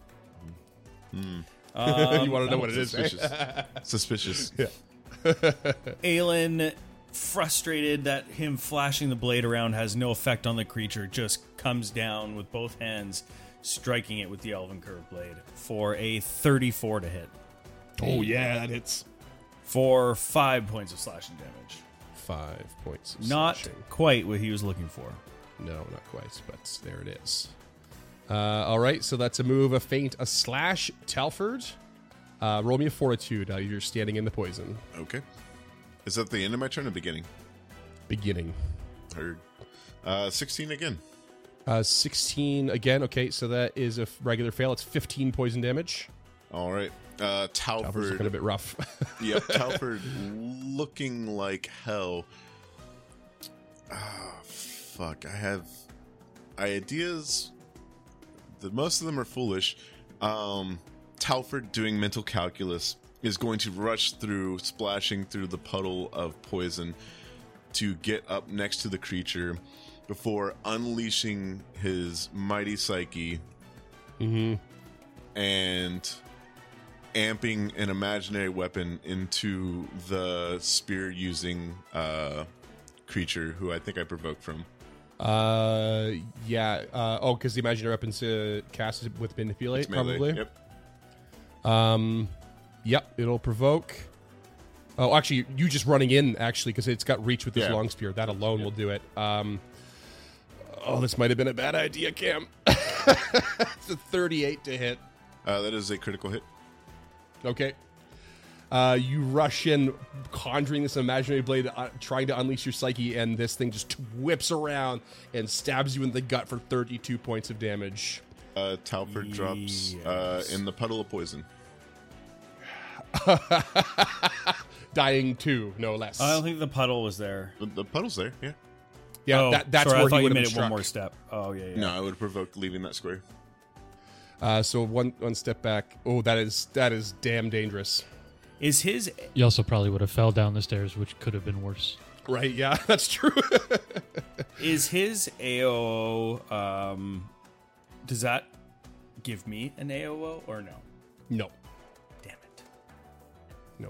Um, You want to know what it is? eh? Suspicious. Suspicious. Aelin, frustrated that him flashing the blade around has no effect on the creature, just comes down with both hands, striking it with the Elven Curve blade for a thirty-four to hit. Oh yeah, that hits. For five points of slashing damage. Five points. Of Not slashing. quite what he was looking for. No, not quite, but there it is. Uh, all right, so that's a move, a feint, a slash. Telford, uh, roll me a fortitude. Uh, you're standing in the poison. Okay. Is that the end of my turn or beginning? Beginning. Heard. Uh, sixteen again. Uh, sixteen again. Okay, so that is a f- regular fail. It's fifteen poison damage. All right. Uh, Telford's Talford. looking a bit rough. Yep, Talford looking like hell. Ah, fuck. I have ideas. The most of them are foolish. Um, Talford doing mental calculus is going to rush through, splashing through the puddle of poison to get up next to the creature before unleashing his mighty psyche mm-hmm. and amping an imaginary weapon into the spear-using uh, creature who I think I provoked from. Uh, yeah. Uh, oh, because the imaginary weapons uh, cast is with manipulate, It's melee. probably. Yep. Um, yep. It'll provoke. Oh, actually, you just running in actually because it's got reach with this Yeah. long spear. That alone will do it. Um, oh, this might have been a bad idea, Cam. It's a thirty-eight to hit. Uh, that is a critical hit. Okay. Uh, you rush in, conjuring this imaginary blade, uh, trying to unleash your psyche, and this thing just whips around and stabs you in the gut for thirty-two points of damage. Uh, Talford drops uh, in the puddle of poison. Dying two, no less. I don't think the puddle was there. The, the puddle's there, yeah. yeah, oh, that, that's sorry, where I thought he you would have made been it one struck. more step. Oh yeah, yeah. No, I would have provoked leaving that square. Uh, so one one step back. Oh, that is that is damn dangerous. Is his You also probably would have fell down the stairs, which could have been worse. Right? Yeah, that's true. is his A O O? Um, does that give me an A O O or no? no, Damn it! no.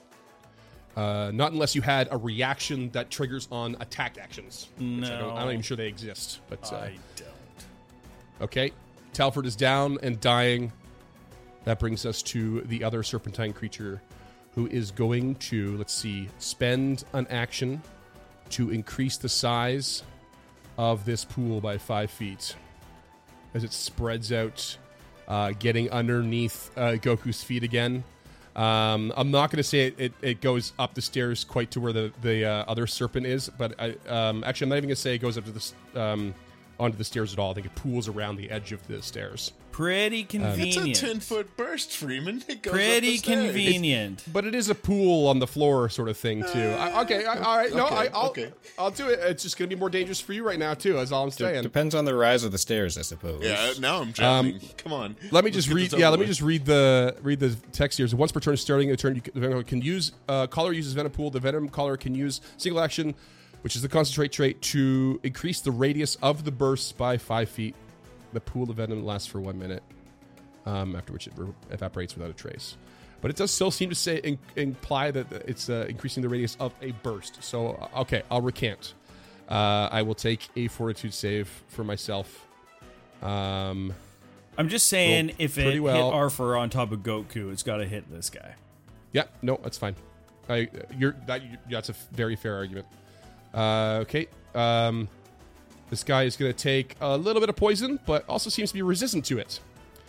Uh, not unless you had a reaction that triggers on attack actions. Which I don't, I'm not even sure they exist. But uh, I don't. okay, Talford is down and dying. That brings us to the other serpentine creature, who is going to, let's see, spend an action to increase the size of this pool by five feet as it spreads out, uh, getting underneath uh, Goku's feet again. Um, I'm not going to say it, it, it goes up the stairs quite to where the, the uh, other serpent is, but I, um, actually I'm not even going to say it goes up to the, s- um, onto the stairs at all. I think it pools around the edge of the stairs. Pretty It's convenient. a ten-foot burst, Freeman. It goes Pretty up the stairs. convenient. But it is a pool on the floor sort of thing too. I, okay, I, all right, no, Okay, I, I'll, okay. I'll do it. It's just going to be more dangerous for you right now too. That's all I'm D- saying. depends on the rise of the stairs, I suppose. Yeah, now I'm drowning. Come on. Let me Let's just get read. this Yeah, over let me with. just read the read the text here. So once per turn, starting a turn, you can, the venom can use uh, collar uses venom pool. The venom collar can use single action, which is the concentrate trait, to increase the radius of the burst by five feet. The pool of venom lasts for one minute, um, after which it re- evaporates without a trace. But it does still seem to say in, imply that it's uh, increasing the radius of a burst. So uh, okay, I'll recant. Uh, I will take a fortitude save for myself. Um, I'm just saying, Rolled if it pretty well. hit Arthur on top of Goku, it's got to hit this guy. Yeah, no, that's fine. I you're that that's a very fair argument. Uh, okay, um, this guy is going to take a little bit of poison, but also seems to be resistant to it.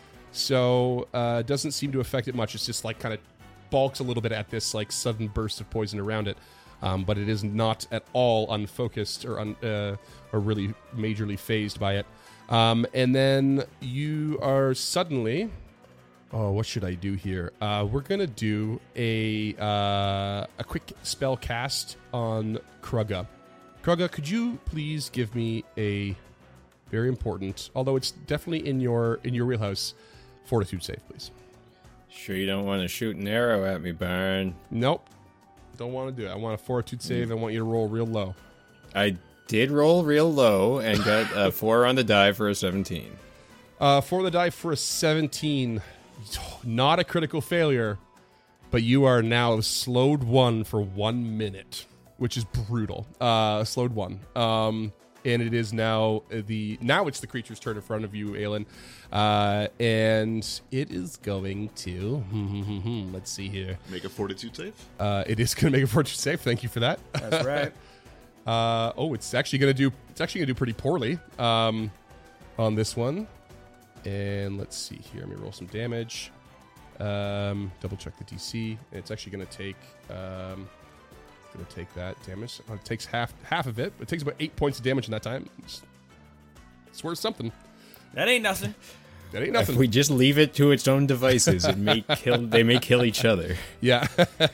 So uh, doesn't seem to affect it much. It's just like kind of balks a little bit at this like sudden burst of poison around it, um, but it is not at all unfocused or un, uh, or really majorly phased by it. Um, and then you are suddenly. Oh, what should I do here? Uh, we're gonna do a uh, a quick spell cast on Krugga. Krugga, could you please give me a very important, although it's definitely in your in your wheelhouse, fortitude save, please? Sure you don't want to shoot an arrow at me, Byron? Nope, don't want to do it. I want a fortitude save. I want you to roll real low. I did roll real low and got a four on the die for a seventeen. Uh, for the die for a seventeen, not a critical failure, but you are now slowed one for one minute, which is brutal. Uh, slowed one. Um, and it is now the now it's the creature's turn in front of you, Aelin, uh, and it is going to let's see here. Make a fortitude save. Uh, it is going to make a fortitude save. Thank you for that. That's right. uh, oh, it's actually going to do. It's actually going to do pretty poorly um, on this one. And let's see here. Let me roll some damage. Um, double check the D C. It's actually going to take. Um, going to take that damage. Uh, it takes half half of it. It takes about eight points of damage in that time. It's, it's worth something. That ain't nothing. That ain't nothing. If we just leave it to its own devices, it may kill. They may kill each other. Yeah.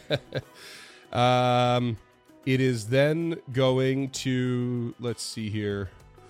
um, it is then going to. Let's see here.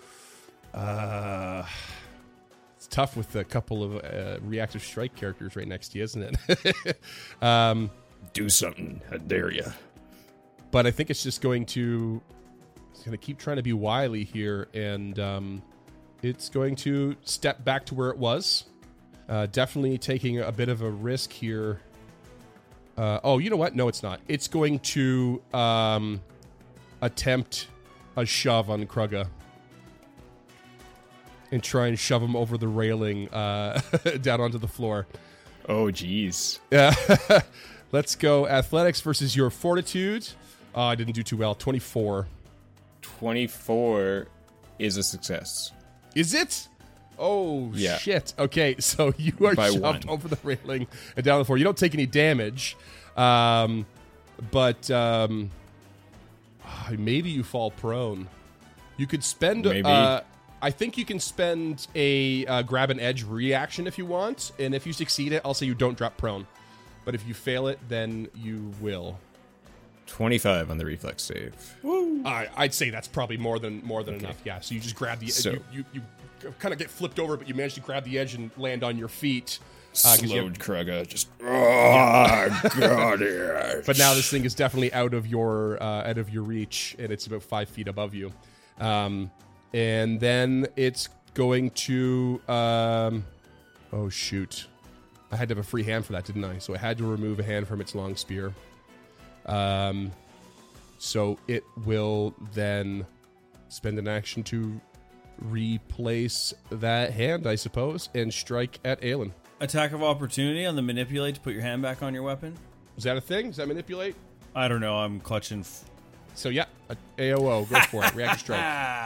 Uh. It's tough with a couple of uh, reactive strike characters right next to you, isn't it? um, Do something. How dare ya? but I think it's just going to. It's going to keep trying to be wily here, and um, it's going to step back to where it was. Uh, definitely taking a bit of a risk here. Uh, oh, you know what? No, it's not. It's going to um, attempt a shove on Krugga. And try and shove him over the railing uh, down onto the floor. Oh, jeez. Yeah. Let's go athletics versus your fortitude. Oh, I didn't do too well. twenty-four. twenty-four is a success. Is it? Oh, Yeah. shit. Okay, so you are By shoved one. over the railing and down on the floor. You don't take any damage. Um, but um, maybe you fall prone. You could spend... Maybe. Uh, I think you can spend a uh, grab an edge reaction if you want, and if you succeed it, I'll say you don't drop prone. But if you fail it, then you will. twenty-five on the reflex save. I I'd say that's probably more than more than enough. Yeah. So you just grab the So- you, you you kind of get flipped over, but you manage to grab the edge and land on your feet. Uh, 'cause you Slowed have- Krugga. Just. Oh, God, it. but now this thing is definitely out of your uh, out of your reach, and it's about five feet above you. Um, and then it's going to. Um, oh shoot! I had to have a free hand for that, didn't I? So I had to remove a hand from its long spear. Um, so it will then spend an action to replace that hand, I suppose, and strike at Aelin. Attack of opportunity on the manipulate to put your hand back on your weapon. Is that a thing? Does that manipulate? I don't know. I'm clutching. F- So yeah, a A O O, go for it. Reactive strike.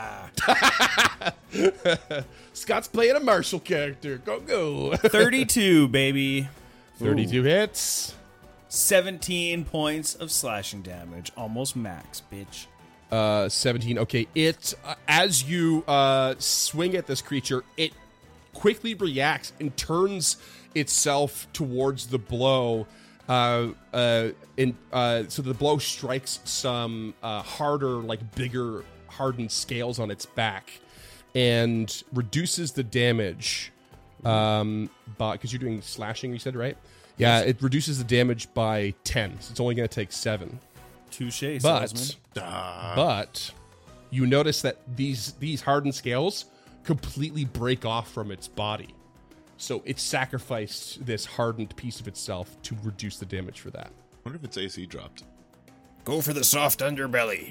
ah, Scott's playing a martial character. Go go. thirty-two, baby. Thirty-two hits. seventeen points of slashing damage, almost max, bitch. Uh, seventeen. Okay, it uh, as you uh swing at this creature, it quickly reacts and turns itself towards the blow. Uh, uh, in uh, so the blow strikes some uh, harder, like bigger, hardened scales on its back, and reduces the damage. Um, but because you're doing slashing, you said, right? Yeah, it reduces the damage by ten. So it's only going to take seven. Touche, But salesman. but you notice that these these hardened scales completely break off from its body. So it sacrificed this hardened piece of itself to reduce the damage for that. I wonder if its A C dropped. Go for the soft underbelly.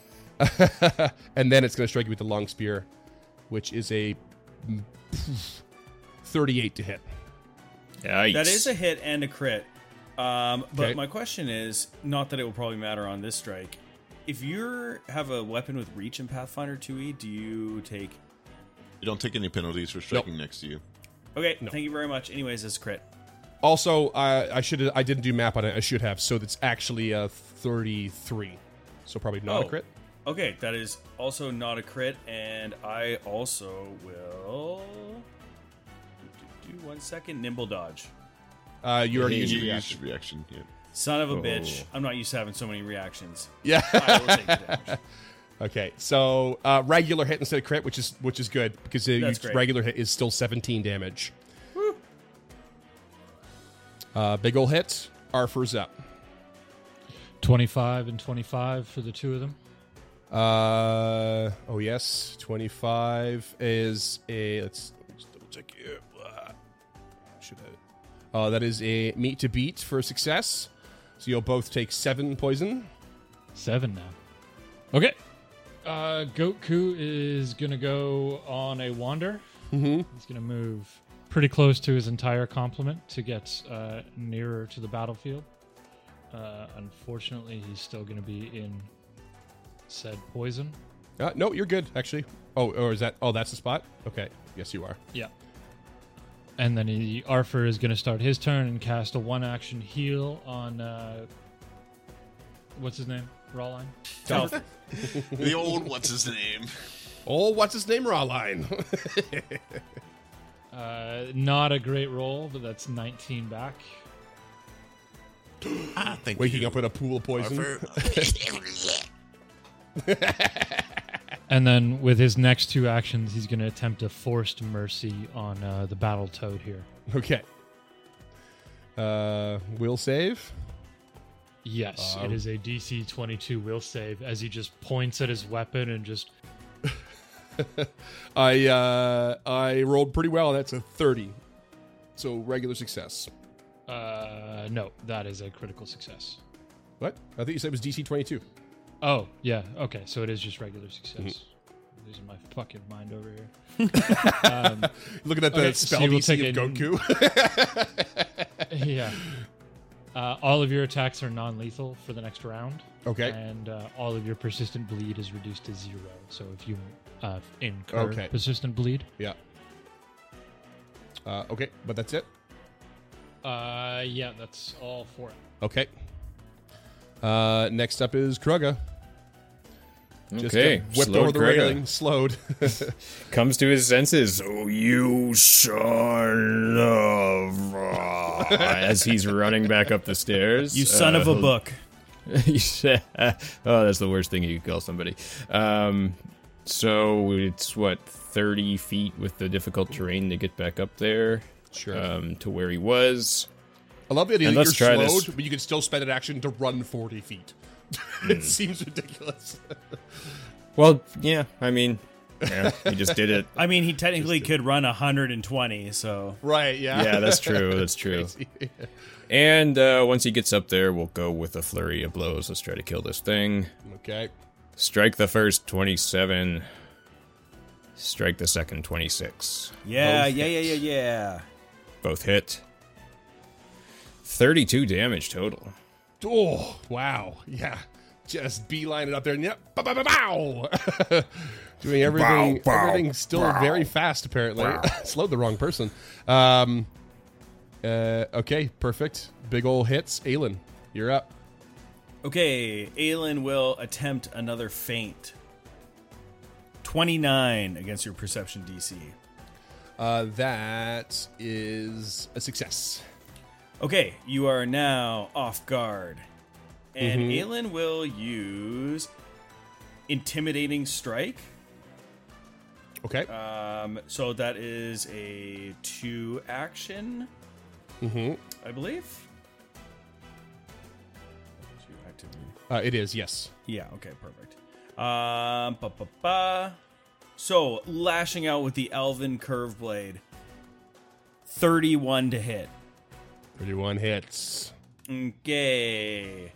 And then it's going to strike you with the long spear, which is a mm, thirty-eight to hit. Yikes. That is a hit and a crit. Um, but Okay. my question is, not that it will probably matter on this strike. If you have a weapon with reach in Pathfinder two E, do you take... You don't take any penalties for striking next to you. Okay, thank you very much. Anyways, it's a crit. Also, uh, I should I didn't do map on it. I should have. So that's actually a thirty-three. So probably not a Oh. crit. Okay, that is also not a crit, and I also will... Do one second. Nimble dodge. Uh, you already You used used your reaction. reaction. Yeah. Son of a Oh. bitch. I'm not used to having so many reactions. Yeah. I will take the damage. Okay, so uh, regular hit instead of crit, which is which is good because uh, That's you- great. regular hit is still seventeen damage. Uh, big ol' hit. Arthur's up. twenty-five and twenty-five for the two of them. Uh, oh yes, twenty-five is a. Let's, let's double check here. Uh, Should I? Uh, that is a meet to beat for success. So you'll both take seven poison. Seven now. Okay. Uh, Goku is gonna go on a wander. Mm-hmm. He's gonna move pretty close to his entire complement to get uh, nearer to the battlefield. Uh, unfortunately, he's still gonna be in said poison. Uh, no, you're good, actually. Oh, or is that... Oh, that's the spot? Okay. Yes, you are. Yeah. And then he, Arthur is gonna start his turn and cast a one-action heal on... Uh, what's his name? Rawline? Telford. The old what's his name? Oh, what's his name? Rawline. Uh, not a great roll, but that's nineteen back. Ah, thank Waking you. up in a pool of poison. Arthur. And then with his next two actions, he's going to attempt a forced mercy on uh, the battle toad here. Okay. Uh, will save. Yes, Um, it is a D C twenty-two will save as he just points at his weapon and just... I uh, I rolled pretty well. That's a thirty. So regular success. Uh, no, that is a critical success. What? I think you said it was D C twenty-two. Oh, yeah. Okay, so it is just regular success. Mm-hmm. Losing my fucking mind over here. um, Looking at the Okay, spell so you will D C take of a- Goku. yeah. Uh, all of your attacks are non-lethal for the next round. Okay. And uh, all of your persistent bleed is reduced to zero. So if you uh, incur Okay. persistent bleed, Yeah. Uh, okay, but that's it. uh, yeah, that's all for it. Okay. Uh, next up is Kruga. Just Okay, uh, whipped slowed over the Kruga. railing, slowed. Comes to his senses. Oh, you son of... as he's running back up the stairs. You son of a Uh, book. Oh, that's the worst thing you could call somebody. Um, so it's, what, thirty feet with the difficult terrain to get back up there? Sure. Um, to where he was. I love the idea And that let's you're try slowed, this. but you can still spend an action to run forty feet. Hmm. It seems ridiculous. Well, yeah, I mean, yeah, he just did it. I mean, he technically could run one hundred twenty, so... Right, yeah. Yeah, that's true. That's true. Crazy. And uh, once he gets up there, we'll go with a flurry of blows. Let's try to kill this thing. Okay. Strike the first twenty-seven. Strike the second twenty-six. Yeah, Both yeah, yeah, hits. yeah, yeah. Both hit. thirty-two damage total. Oh, wow. Yeah. Just beeline it up there and yep. Bow, bow, bow, bow. Doing everything. Bow, bow, everything's still bow. very fast, apparently. Slowed the wrong person. Um, uh, okay, perfect. Big ol' hits. Aelin, you're up. Okay, Aelin will attempt another feint. twenty-nine against your perception D C. Uh, that is a success. Okay, you are now off guard. And Mhm. Aelin will use Intimidating Strike. Okay. Um, so that is a two action, Mm-hmm. I believe. Two activity. Uh, it is, yes. Yeah, okay, perfect. Um, ba, ba, ba. So, lashing out with the Elven Curve Blade. thirty-one to hit. thirty-one hits. Okay.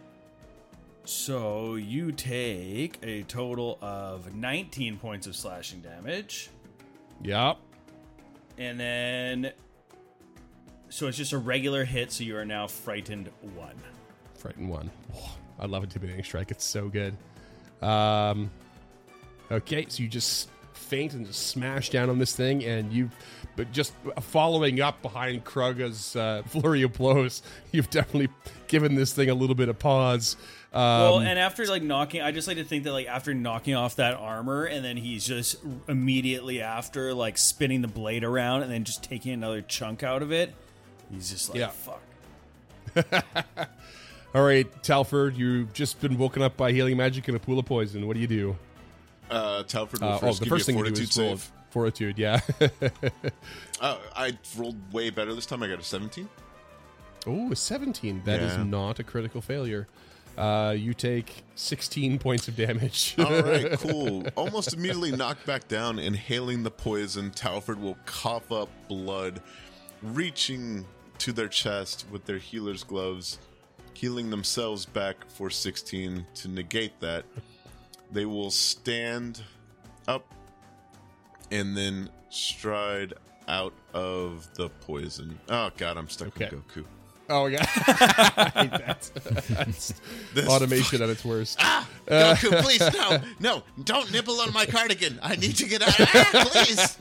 So, you take a total of nineteen points of slashing damage. Yep. And then... So, it's just a regular hit, so you are now frightened one. Frightened one. Oh, I love Intimidating Strike. It's so good. Um, okay, so you just feint and just smash down on this thing, and you, but just following up behind Kruga's uh, flurry of blows, you've definitely given this thing a little bit of pause. Um, Well, and after like knocking, I just like to think that like after knocking off that armor, and then he's just immediately after like spinning the blade around, and then just taking another chunk out of it. He's just like, Yeah. fuck. all right, Telford, you've just been woken up by healing magic and a pool of poison. What do you do? Uh, Telford will Uh, oh, first the give first you thing a you do fortitude is roll save. fortitude. Yeah. Oh, I rolled way better this time. I got a seventeen. Oh, a seventeen. That is Yeah. not a critical failure. Uh, you take sixteen points of damage. All right, cool. Almost immediately knocked back down, inhaling the poison, Telford will cough up blood, reaching to their chest with their healer's gloves, healing themselves back for sixteen to negate that. they will stand up and then stride out of the poison. Oh god, I'm stuck Okay. with Goku. Oh yeah, I hate that. That's This automation at its worst. Ah, Goku, please, no, no, don't nibble on my cardigan. I need to get out. Ah, please.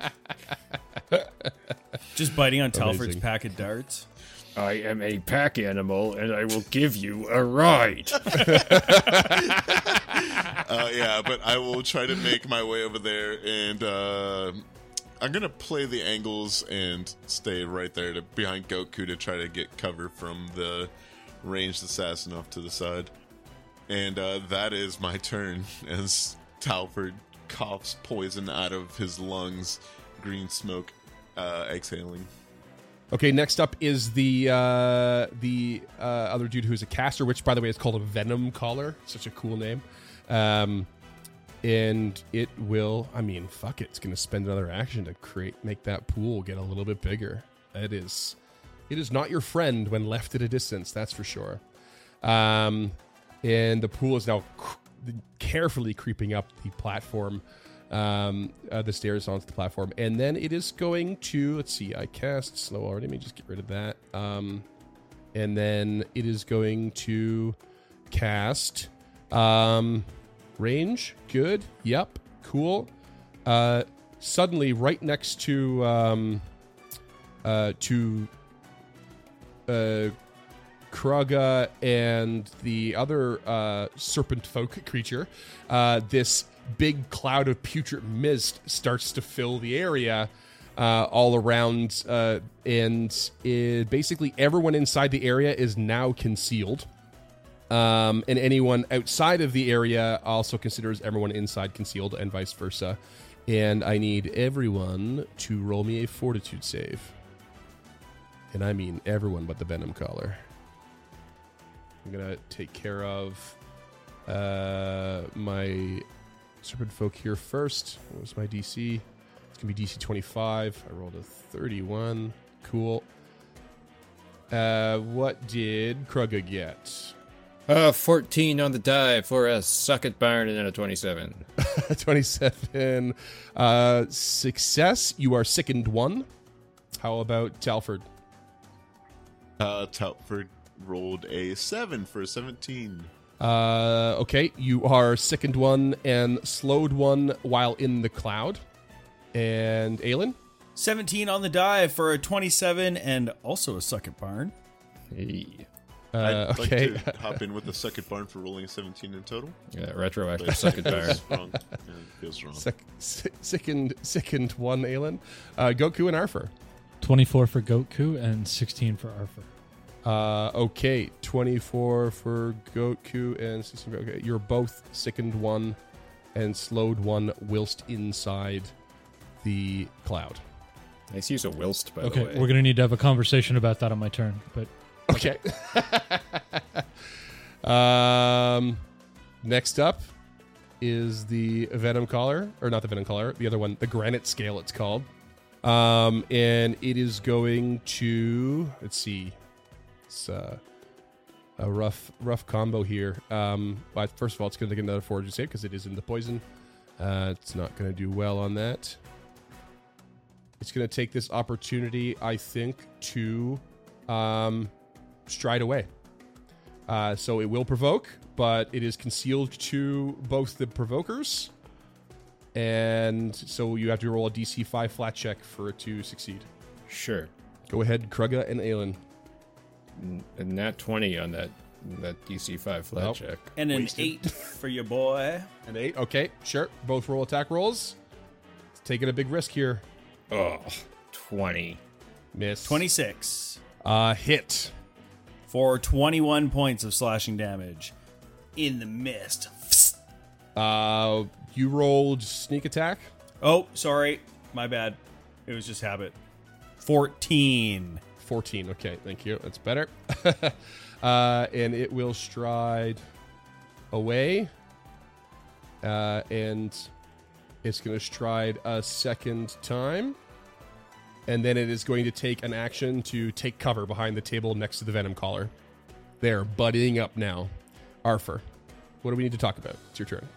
Just biting on Talford's Amazing. pack of darts. I am a pack animal, and I will give you a ride. Uh, yeah, but I will try to make my way over there, and uh, I'm gonna play the angles and stay right there to, behind Goku to try to get cover from the ranged assassin off to the side. And uh, that is my turn as Talford coughs poison out of his lungs, green smoke uh, exhaling. Okay, next up is the uh, the uh, other dude who's a caster, which, by the way, is called a Venom Collar. Such a cool name. Um, and it will, I mean, fuck it. It's going to spend another action to create, make that pool get a little bit bigger. It is, it is not your friend when left at a distance, that's for sure. Um, and the pool is now cr- carefully creeping up the platform, um, uh, the stairs onto the platform. And then it is going to, let's see, I cast slow already. Let me just get rid of that. Um, and then it is going to cast um, range. Good. Yep. Cool. Uh, suddenly, right next to um, uh, to uh, Kruga and the other uh, serpent folk creature, uh, this big cloud of putrid mist starts to fill the area uh, all around, uh, and it, basically everyone inside the area is now concealed. Um, and anyone outside of the area also considers everyone inside concealed, and vice versa. And I need everyone to roll me a fortitude save. And I mean everyone but the Venom Collar. I'm going to take care of uh, my Serpent Folk here first. What was my D C? It's going to be D C twenty-five. I rolled a thirty-one. Cool. Uh, what did Kruga get? Uh, fourteen on the die for a suck it barn, and then a twenty-seven. twenty-seven. Uh, success. You are sickened one. How about Talford? Uh, Talford rolled a seven for a seventeen. Uh, okay. You are sickened one and slowed one while in the cloud. And Aelin? seventeen on the die for a twenty-seven and also a suck at barn. Hey. Uh, I'd okay. like to hop in with the second barn for rolling a seventeen in total. Yeah, retroactive But suck it barn. feels wrong. Yeah, it feels wrong. Sick, sick, sickened, sickened one, Aelin. Uh, Goku and Arthur. twenty-four for Goku and sixteen for Arthur. Uh, okay, twenty-four for Goku and sixteen for, okay. You're both sickened one and slowed one whilst inside the cloud. Nice use of whilst, by Okay, the way. we're going to need to have a conversation about that on my turn. But Okay. um, next up is the Venom Collar, or not the Venom Collar, the other one, the Granite Scale, it's called. Um, and it is going to, let's see, it's uh, a rough, rough combo here. Um, but first of all, it's going to get another fortitude save because it is in the poison. Uh, it's not going to do well on that. It's going to take this opportunity, I think, to um, stride away. Uh, so it will provoke, but it is concealed to both the provokers. And so you have to roll a D C five flat check for it to succeed. Sure. Go ahead, Kruga and Aelin. A nat twenty on that that D C five flat Nope. check. And an Wasted. eight for your boy. An eight. Okay, sure. Both roll attack rolls. Taking a big risk here. Oh, twenty. Miss. twenty-six Uh, hit. for twenty-one points of slashing damage in the mist. Uh, you rolled sneak attack. Oh, sorry. My bad. It was just habit. fourteen. fourteen. Okay, thank you. That's better. uh, and it will stride away. Uh, and it's going to stride a second time. And then it is going to take an action to take cover behind the table next to the Venom Collar. They're buddying up now. Arthur, what do we need to talk about? It's your turn.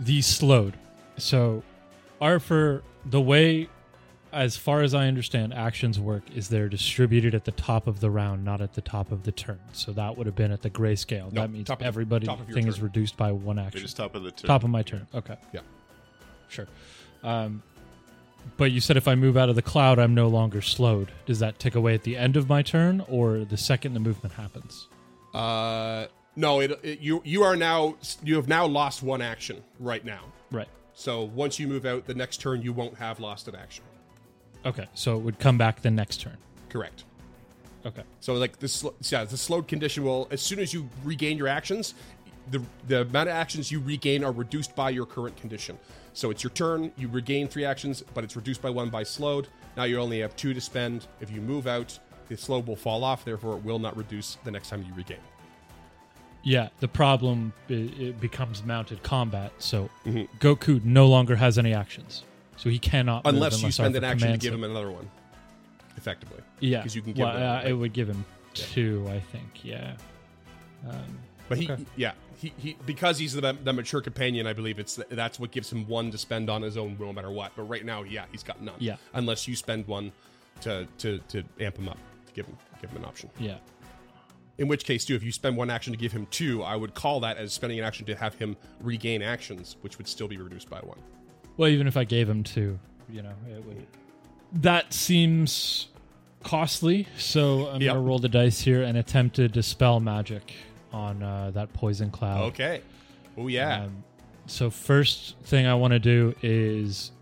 the slowed. So, Arthur, the way, as far as I understand, actions work is they're distributed at the top of the round, not at the top of the turn. So that would have been at the grayscale. No, that means top of- everybody top of your thing is turn. reduced by one It action. is top of the turn. Top of my turn. Okay. Yeah. Sure. Um, but you said if I move out of the cloud, I'm no longer slowed. Does that tick away at the end of my turn, or the second the movement happens? Uh, no, it, it you you are now you have now lost one action right now. Right. So once you move out, the next turn you won't have lost an action. Okay. So it would come back the next turn. Correct. Okay. So like the sl- yeah, the slowed condition will, as soon as you regain your actions, the the amount of actions you regain are reduced by your current condition. So it's your turn, you regain three actions, but it's reduced by one by slowed. Now you only have two to spend. If you move out, the slowed will fall off, therefore it will not reduce the next time you regain. Yeah, the problem i it becomes mounted combat. So Mhm. Goku no longer has any actions, so he cannot move Unless you spend Arthur an action to commands give it. him another one, effectively. Yeah, because you can give well, him, uh, right? it would give him two, I think. Yeah. Um, But he, okay. yeah, he, he because he's the, the mature companion, I believe it's that's what gives him one to spend on his own, no matter what. But right now, yeah, he's got none. Yeah. unless you spend one to to to amp him up, to give him give him an option. Yeah. In which case, too, if you spend one action to give him two, I would call that as spending an action to have him regain actions, which would still be reduced by one. Well, even if I gave him two, you know, it would. That seems costly, so I'm Yep. gonna roll the dice here and attempt to dispel magic on uh, that poison cloud. Okay. Oh yeah. Um, so first thing I want to do is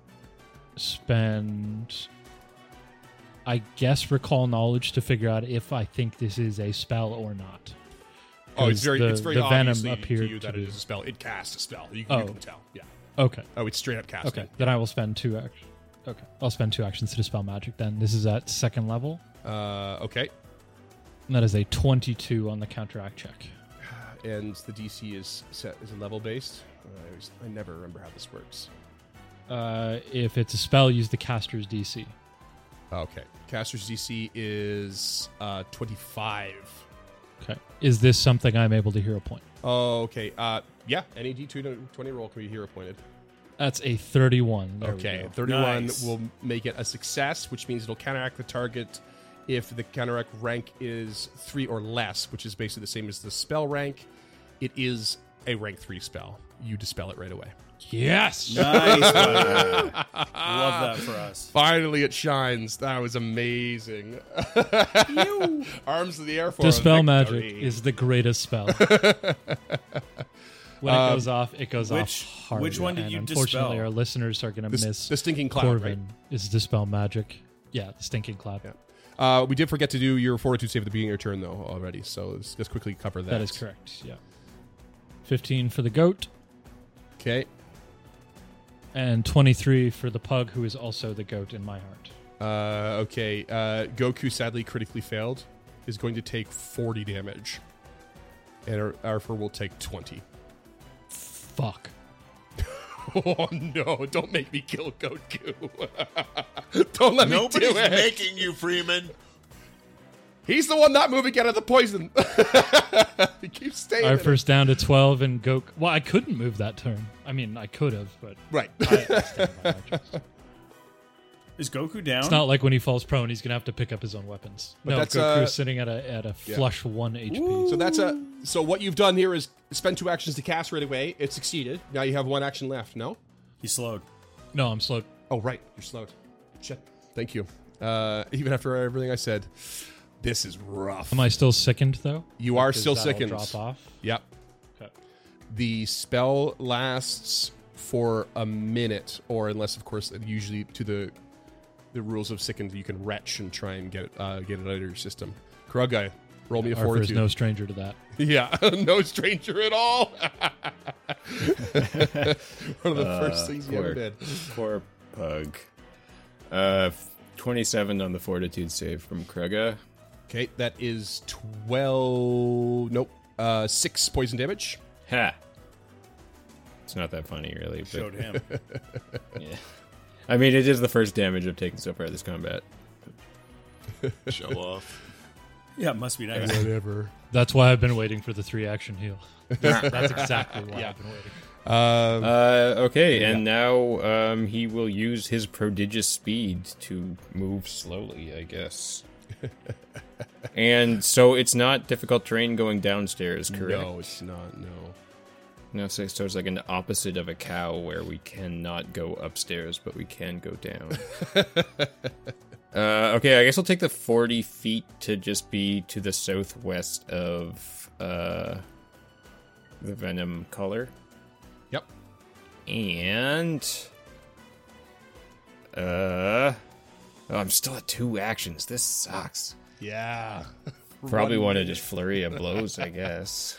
spend, I guess, recall knowledge to figure out if I think this is a spell or not. oh, it's 'Cause very the, it's very the venom obviously appeared to you that to it be. is a spell. It casts a spell. You, can- Oh. you can tell. Yeah. Okay. Oh, it's straight up casting. Okay. Then I will spend two actions. Okay. I'll spend two actions to dispel magic. Then this is at second level. Uh, okay. And that is a twenty-two on the counteract check. And the D C is set is a level based. I, always, I never remember how this works. Uh, if it's a spell, use the caster's D C. Okay. Caster's D C is uh, twenty-five. Okay. Is this something I'm able to hero point? Oh, okay. Uh, yeah, any D twenty roll can be hero pointed. That's a thirty-one. There we Okay, go. thirty-one Nice. will make it a success, which means it'll counteract the target if the counteract rank is three or less, which is basically the same as the spell rank. It is a rank three spell. You dispel it right away. Yes. Nice. buddy. Love that for us. Finally, it shines. That was amazing. Arms of the air for Dispel victory. magic is the greatest spell. When it Um, goes off, it goes which- off hard. which one did and you unfortunately, dispel? our listeners are going to The, miss the stinking cloud, Corvin right? is dispel magic. Yeah, the stinking cloud. Yeah. Uh, we did forget to do your fortitude save at the beginning of your turn, though, already. So let's just quickly cover that. That is correct. Yeah. fifteen for the goat Okay. and twenty-three for the pug, who is also the goat in my heart. Uh, okay. Uh, Goku sadly critically failed. Is going to take forty damage, and Ar- Arthur will take twenty. Fuck. Oh no! Don't make me kill Goku. Don't let Nobody's me do it. making you, Freeman. He's the one not moving out of the poison. He keeps staying. in it. Arthur's down to twelve, and Goku. Well, I couldn't move that turn. I mean, I could have, but Right. I, I stand by my choice. Is Goku down? It's not like when he falls prone, he's gonna have to pick up his own weapons. But no, that's, Goku's uh, sitting at a at a yeah. flush one H P. So that's a. So what you've done here is spend two actions to cast right away. It succeeded. Now you have one action left. No. He's slowed. No, I'm slow. Oh right, you're slowed. Shit. Thank you. Uh, even after everything I said, this is rough. Am I still sickened though? You are Does still that all sickened. Drop off. Yep. Okay. The spell lasts for a minute, or unless, of course, usually to the the rules of sickened, you can retch and try and get it uh, get it out of your system. Krugai, roll me a Arthur is fortitude. no stranger to that. Yeah, no stranger at all. One of the first things you ever poor, did. poor pug. Uh, twenty-seven on the fortitude save from Kruga. Okay, that is twelve. Nope, uh, six poison damage. Ha! It's not that funny, really. But, Showed him. yeah. I mean, it is the first damage I've taken so far this combat. Show off. Yeah, it must be nice. Whatever. That's why I've been waiting for the three action heal. That's exactly why Yeah. I've been waiting. Um, Uh, okay, Yeah. and now um, he will use his prodigious speed to move slowly, I guess. And so it's not difficult terrain going downstairs, correct? no, it's not. No. No, so, so it's like an opposite of a cow where we cannot go upstairs, but we can go down. uh, okay, I guess I'll take the forty feet to just be to the southwest of uh, the Venom color. Yep. And... Uh... Oh, I'm still at two actions. This sucks. Yeah. Probably One want to minute. just flurry of blows, I guess.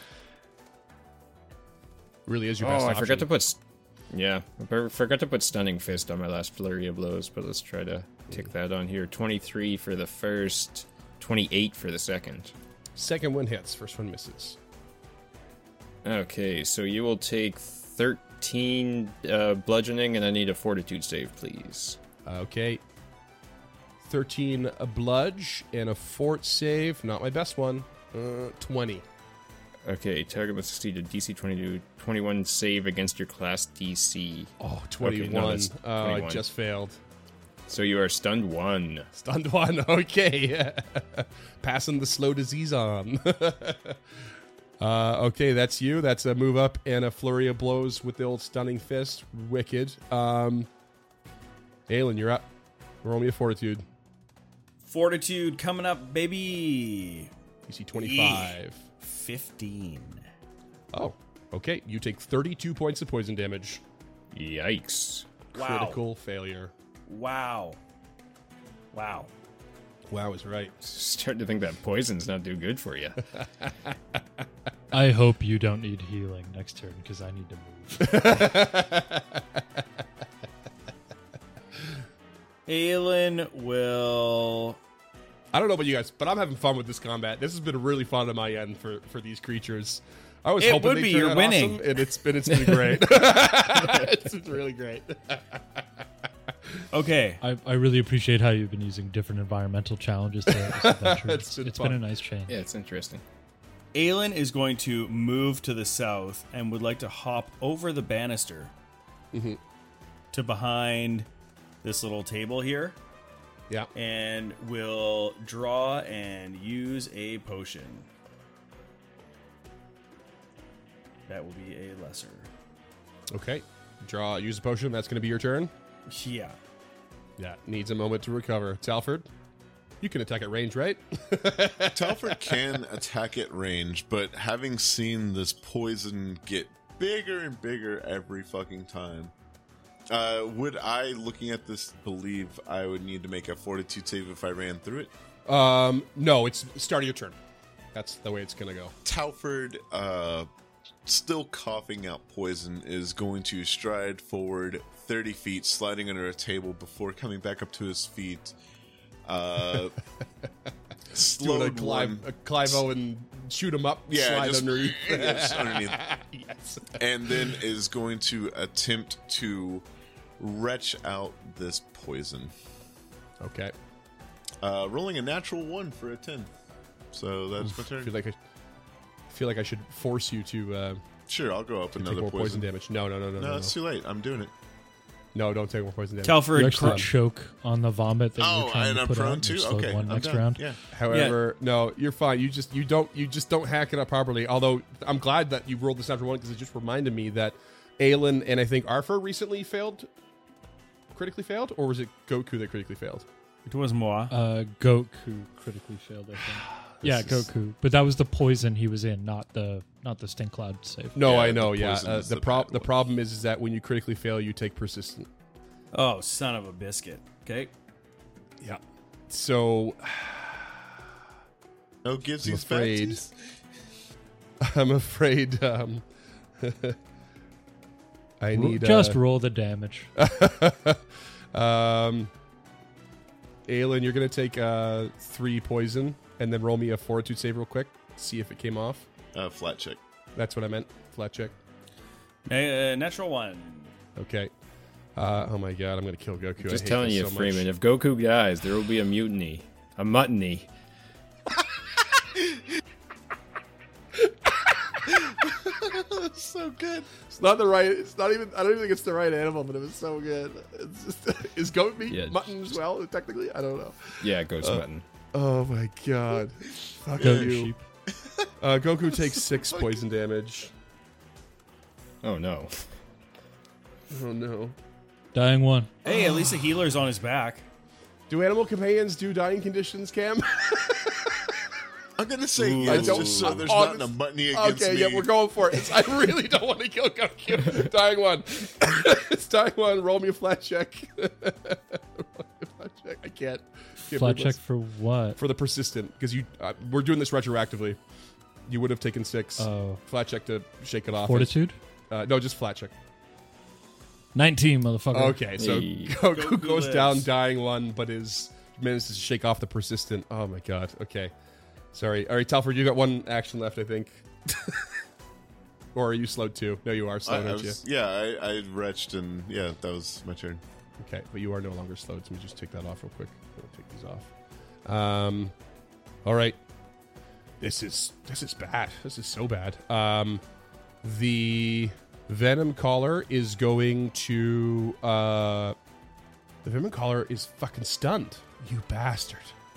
Really is your Oh, best I option. forgot to put... st- Yeah, I per- forgot to put Stunning Fist on my last flurry of blows, but let's try to tick that on here. twenty-three for the first, twenty-eight for the second. Second one hits, first one misses. Okay, so you will take thirteen uh, bludgeoning, and I need a fortitude save, please. Okay. thirteen a bludge and a fort save. Not my best one. Uh, twenty. Okay, target must succeed a D C twenty-two, twenty-one save against your class D C. Oh, twenty-one. no, that's oh, I twenty-one. just failed. So you are stunned one. Stunned one. Okay. Passing the slow disease on. uh, okay, that's you. That's a move up and a flurry of blows with the old stunning fist. Wicked. Um, Aelin, you're up. Roll me a fortitude. Fortitude coming up, baby. You see twenty-five. fifteen. Oh, okay. You take thirty-two points of poison damage. Yikes. Wow. Critical failure. Wow. Wow. Wow is right. Starting to think that poison's not too good for you. I hope you don't need healing next turn because I need to move. Aelin will. I don't know about you guys, but I'm having fun with this combat. This has been really fun on my end for, for these creatures. I was It hoping would they'd be, turn you're out winning. awesome, and it's been it's been great. it's been really great. Okay. I, I really appreciate how you've been using different environmental challenges to this adventure. It's it's been it's fun. been a nice change. Yeah, it's interesting. Aelin is going to move to the south and would like to hop over the banister Mm-hmm. to behind this little table here Yeah. and will draw and use a potion. That will be a lesser. Okay. Draw. Use a potion. That's going to be your turn. Yeah. Yeah. Needs a moment to recover. Talford, you can attack at range, right? Talford can attack at range, but having seen this poison get bigger and bigger every fucking time, uh, would I, looking at this, believe I would need to make a fortitude save if I ran through it? Um. No, it's start of your turn. That's the way it's going to go. Talford, uh, still coughing out poison, is going to stride forward thirty feet, sliding under a table before coming back up to his feet. Uh, Doing a slowed Clive, one, a Clive Owen, shoot him up, yeah, slide just, underneath. yeah, just underneath, Yes. and then is going to attempt to retch out this poison. Okay. Uh, rolling a natural one for a ten, so that's my I turn. feel like I, I feel like I should force you to, uh, Sure, I'll go up to take another more poison. poison. damage. No, no, no, no, No, no. it's No, too late. I'm doing it. no don't take more poison damage. You Telford, actually cr- choke on the vomit that Oh, you're trying and to I'm put out. prone and too. you're slowed Okay, one I'm next done. round. Yeah. However, no, you're fine. You just you don't you just don't hack it up properly. Although I'm glad that you rolled this natural one because it just reminded me that Aelin and I think Arthur recently failed, critically failed, or was it Goku that critically failed? it was moi. Uh, Goku critically failed, I think. yeah, is- Goku. But that was the poison he was in, not the not the stink cloud save. No, Yeah, I know. the Yeah, poison uh, is the the prob bad the one. problem is, is that when you critically fail, you take persistent. Oh, son of a biscuit. Okay. Yeah. So No gives I'm these afraid. fancies. I'm afraid um, I need Just uh, roll the damage. um, Aelin, you're gonna take uh, three poison and then roll me a fortitude save real quick. See if it came off. Uh, flat check. That's what I meant. Flat check. Uh, natural one. Okay. Uh, oh my god, I'm gonna kill Goku. I Just hate telling this you, so much. Freeman, if Goku dies, there will be a mutiny. A mutiny. was so good. It's not the right. It's not even. I don't even think it's the right animal, but it was so good. It's just, is goat meat Yeah. mutton as well? Technically, I don't know. Yeah, ghost Uh, mutton. Oh my god! Fuck Goat you. sheep. Uh, Goku takes six fuck? poison damage. Oh no. Oh no! Dying one. Hey, at least the healer's on his back. Do animal companions do dying conditions, Cam? I'm gonna say Ooh. yes, I don't- just so there's oh, not this- a muttonny against Okay, me. yeah, we're going for it. It's, I really don't want to kill Goku. Dying one. It's dying one. Roll me a flat check. Roll me a flat check. I can't. Can't Flat believe check this. for what? For the persistent, because you uh, we're doing this retroactively. You would have taken six. Oh, Flat check to shake it off. fortitude. Uh, no, just flat check. Nineteen, motherfucker. Okay, so Hey. Goku Goku goes lives. down, dying one, but is manages to shake off the persistent. Oh my god. Okay, sorry. All right, Telford, you got one action left, I think. Or are you slowed too? No, you are I, slowed, I aren't was, yeah, I, I retched and yeah, that was my turn. you? Okay, but you are no longer slowed. So let me just take that off real quick. I'll take these off. Um, all right. This is this is bad. This is so bad. Um, the Venom Collar is going to. Uh, the Venom Collar is fucking stunned. You bastard.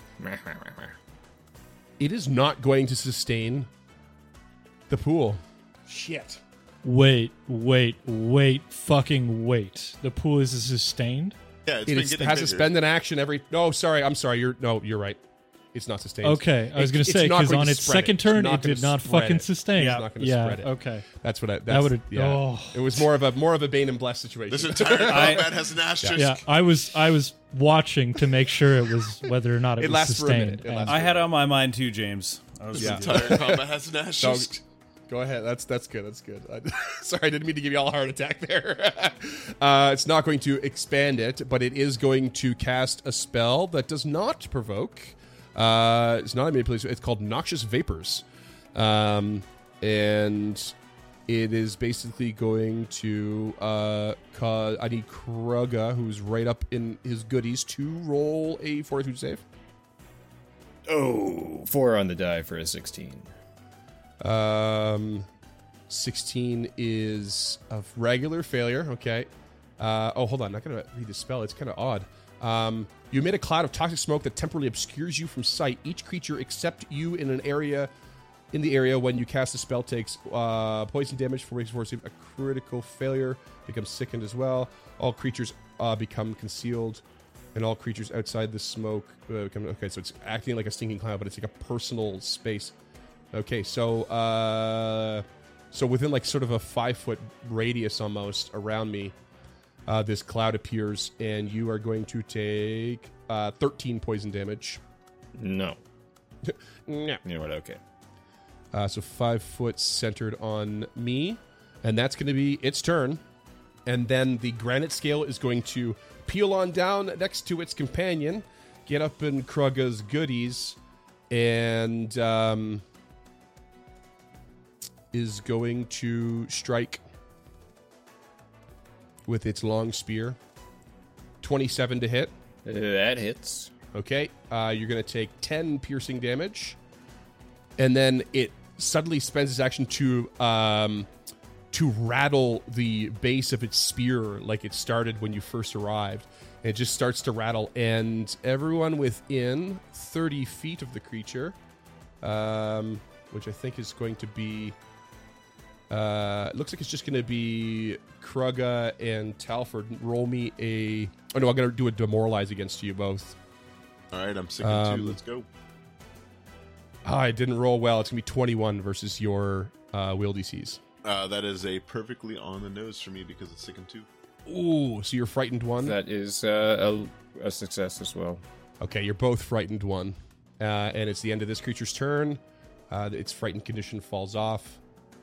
It is not going to sustain the pool. Shit. Wait, wait, wait, fucking wait. The pool is sustained? Yeah, it's It been is, getting has to bigger. spend an action every. No, sorry. I'm sorry. You're no. You're right. It's not sustained. Okay, I was It- going it's to say, not because going on to its spread it. second It's turn, not it gonna did not spread fucking it. sustain. It's not going to yeah, spread it. okay. That's what I. That's, would've- Yeah. oh. It was more of a more of a Bane and Bless situation. This entire combat has an asterisk. Yeah, I was I was watching to make sure it was whether or not it, It was lasts for a sustained. minute. It and- lasts I had it on my mind too, James. I was Yeah. with you. Entire combat has an asterisk. Go ahead. That's that's good. That's good. I, sorry, I didn't mean to give you all a heart attack there. uh, it's not going to expand it, but it is going to cast a spell that does not provoke. Uh, it's not a manipulation. It's called Noxious Vapors, um, and it is basically going to uh, cause. I need Kruga, who's right up in his goodies, to roll a Fortitude save. Oh, four on the die for a sixteen. Um, sixteen is a regular failure. Okay. Uh, oh, hold on. I'm not going to read the spell. It's kind of odd. Um, you emit a cloud of toxic smoke that temporarily obscures you from sight. Each creature except you in an area, in the area when you cast a spell takes uh, poison damage for for a critical failure. Becomes sickened as well. All creatures uh, become concealed, and all creatures outside the smoke uh, become okay. So it's acting like a stinking cloud, but it's like a personal space. Okay, so uh, so within like sort of a five foot radius almost around me, uh, this cloud appears, and you are going to take uh, thirteen poison damage. No. Yeah. You know what? Okay. Uh, so five foot centered on me, and that's going to be its turn. And then the granite scale is going to peel on down next to its companion, get up in Kruga's goodies, and um, is going to strike with its long spear. twenty-seven to hit. Uh, that hits. Okay, uh, you're going to take ten piercing damage, and then it suddenly spends its action to um, to rattle the base of its spear like it started when you first arrived. And it just starts to rattle, and everyone within thirty feet of the creature, um, which I think is going to be, uh, it looks like it's just going to be Kruga and Talford. Roll me a. Oh no, I'm going to do a demoralize against you both. All right, I'm sick of Um, two. Let's go. Ah, I didn't roll well. It's gonna be twenty-one versus your uh, will D Cs. Uh, that is a perfectly on the nose for me because it's sick of two. Ooh, so you're frightened one. That is uh, a, a success as well. Okay, you're both frightened one, uh, and it's the end of this creature's turn. Uh, its frightened condition falls off,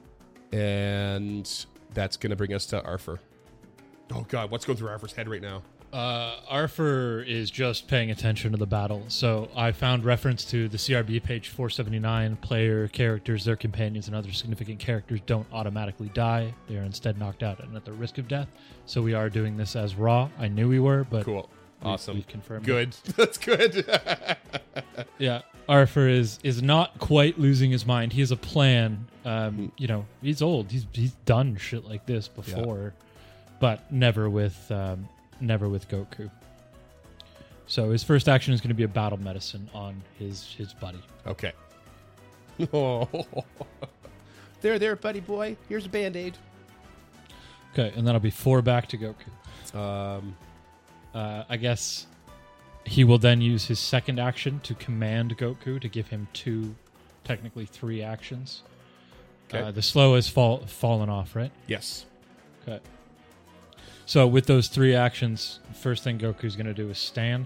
and that's gonna bring us to Arthur. Oh God, what's going through Arthur's head right now? Uh, Arthur is just paying attention to the battle. So I found reference to the C R B page four seventy-nine. Player characters, their companions, and other significant characters don't automatically die. They are instead knocked out and at the risk of death. So we are doing this as raw. I knew we were, but Cool, we- awesome, we've confirmed. good. That's good. it. Yeah, Arthur is is not quite losing his mind. He has a plan. Um, you know, he's old. He's he's done shit like this before, but never with um, never with Goku. So his first action is going to be a battle medicine on his his buddy. Okay. Oh, there, there, buddy boy. Here's a Band-Aid. Okay, and that'll be four back to Goku. Um, Uh, I guess he will then use his second action to command Goku to give him two, technically three actions. Okay. Uh, the slow has fall, fallen off, right? yes. Okay. So with those three actions, first thing Goku's going to do is stand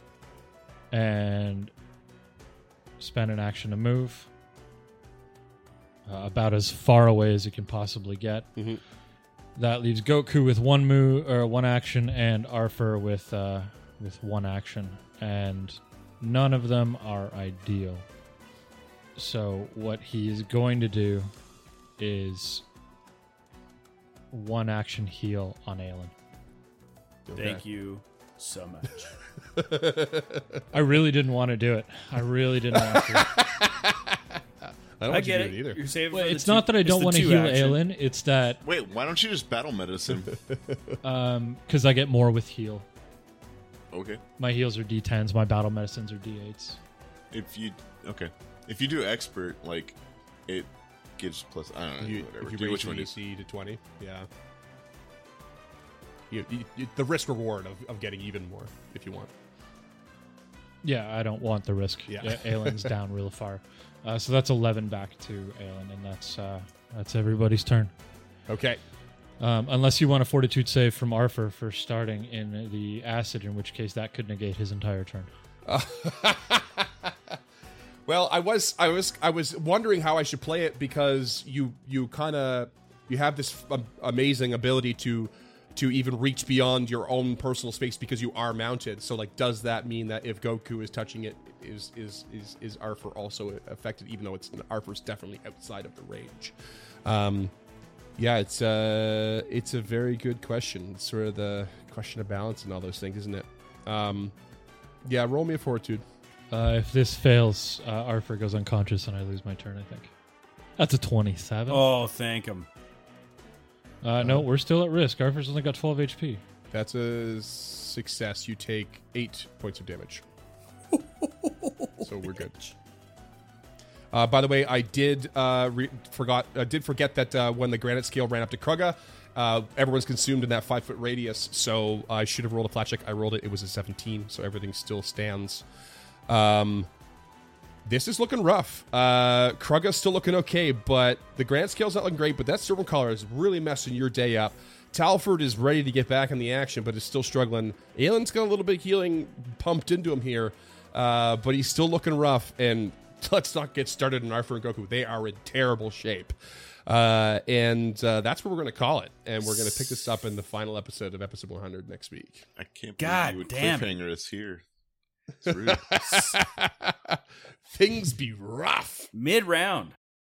and spend an action to move uh, about as far away as it can possibly get. Mhm. That leaves Goku with one move or one action, and Arthur with uh, with one action, and none of them are ideal. So what he is going to do is one action heal on Aelin. Thank you so much. Mm-hmm. I really didn't want to do it. I really didn't want to. I don't I want you get to it. do it either. You're saving Well, for the it's two- not that I it's don't the want to two heal action. Aelin. It's that Wait, why don't you just battle medicine? um because I get more with heal. Okay. My heals are D tens. My battle medicines are D eights. If you okay, if you do expert, like it gives plus. I don't know. You, whatever. if you Do raise which your one A is. C to twenty, yeah. You, you, you, the risk reward of, of getting even more if you want. Yeah, I don't want the risk. Yeah. Yeah, Aelin's down real far. Uh, so that's eleven back to Aelin, and that's uh, that's everybody's turn. Okay. Um, unless you want a Fortitude save from Arthur for starting in the acid, in which case that could negate his entire turn. Well, I was I was I was wondering how I should play it because you you kind of you have this um, amazing ability to to even reach beyond your own personal space because you are mounted. So like, does that mean that if Goku is touching it, is is is is Arthur also affected? Even though it's Arthur's definitely outside of the range. Um, yeah, it's uh it's a very good question. It's sort of the question of balance and all those things, isn't it? Um, yeah, roll me a Fortitude. Uh, if this fails, uh, Arthur goes unconscious and I lose my turn, I think. That's a twenty-seven. Oh, thank him. Uh, no, we're still at risk. Arthur's only got twelve H P. That's a success. You take eight points of damage. So we're good. Uh, by the way, I did uh, re- forgot uh, did forget that uh, when the granite scale ran up to Krugga, uh, everyone's consumed in that five foot radius. So I should have rolled a flat check. I rolled it. It was a seventeen. So everything still stands. Um, this is looking rough. Uh, Krugga's still looking okay, but the granite scale's not looking great. But that servant collar is really messing your day up. Talford is ready to get back in the action, but is still struggling. Aelin's got a little bit of healing pumped into him here, uh, but he's still looking rough. And let's not get started on Arthur and Goku. They are in terrible shape. Uh, and uh, that's where we're going to call it. And we're going to pick this up in the final episode of episode one hundred next week. I can't believe God you would damn it. cliffhanger us here. It's rude. Things be rough. Mid round.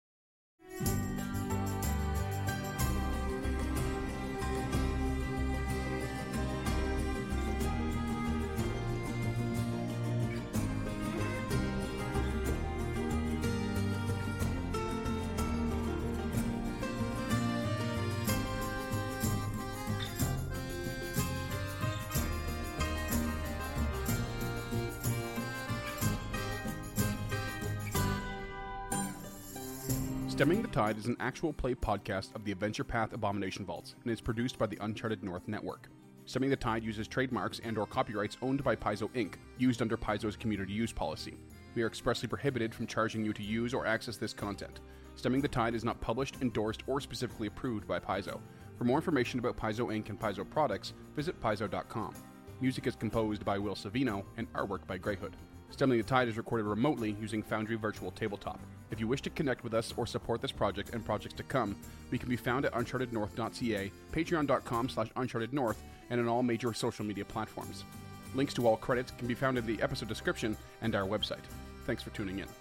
Stemming the Tide is an actual play podcast of the Adventure Path Abomination Vaults and is produced by the Uncharted North Network. Stemming the Tide uses trademarks and or copyrights owned by Paizo Incorporated, used under Paizo's community use policy. We are expressly prohibited from charging you to use or access this content. Stemming the Tide is not published, endorsed, or specifically approved by Paizo. For more information about Paizo Incorporated and Paizo products, visit paizo dot com. Music is composed by Will Savino and artwork by Greyhood. Stemming the Tide is recorded remotely using Foundry Virtual Tabletop. If you wish to connect with us or support this project and projects to come, we can be found at uncharted north dot c a, patreon dot com slash uncharted north, and on all major social media platforms. Links to all credits can be found in the episode description and our website. Thanks for tuning in.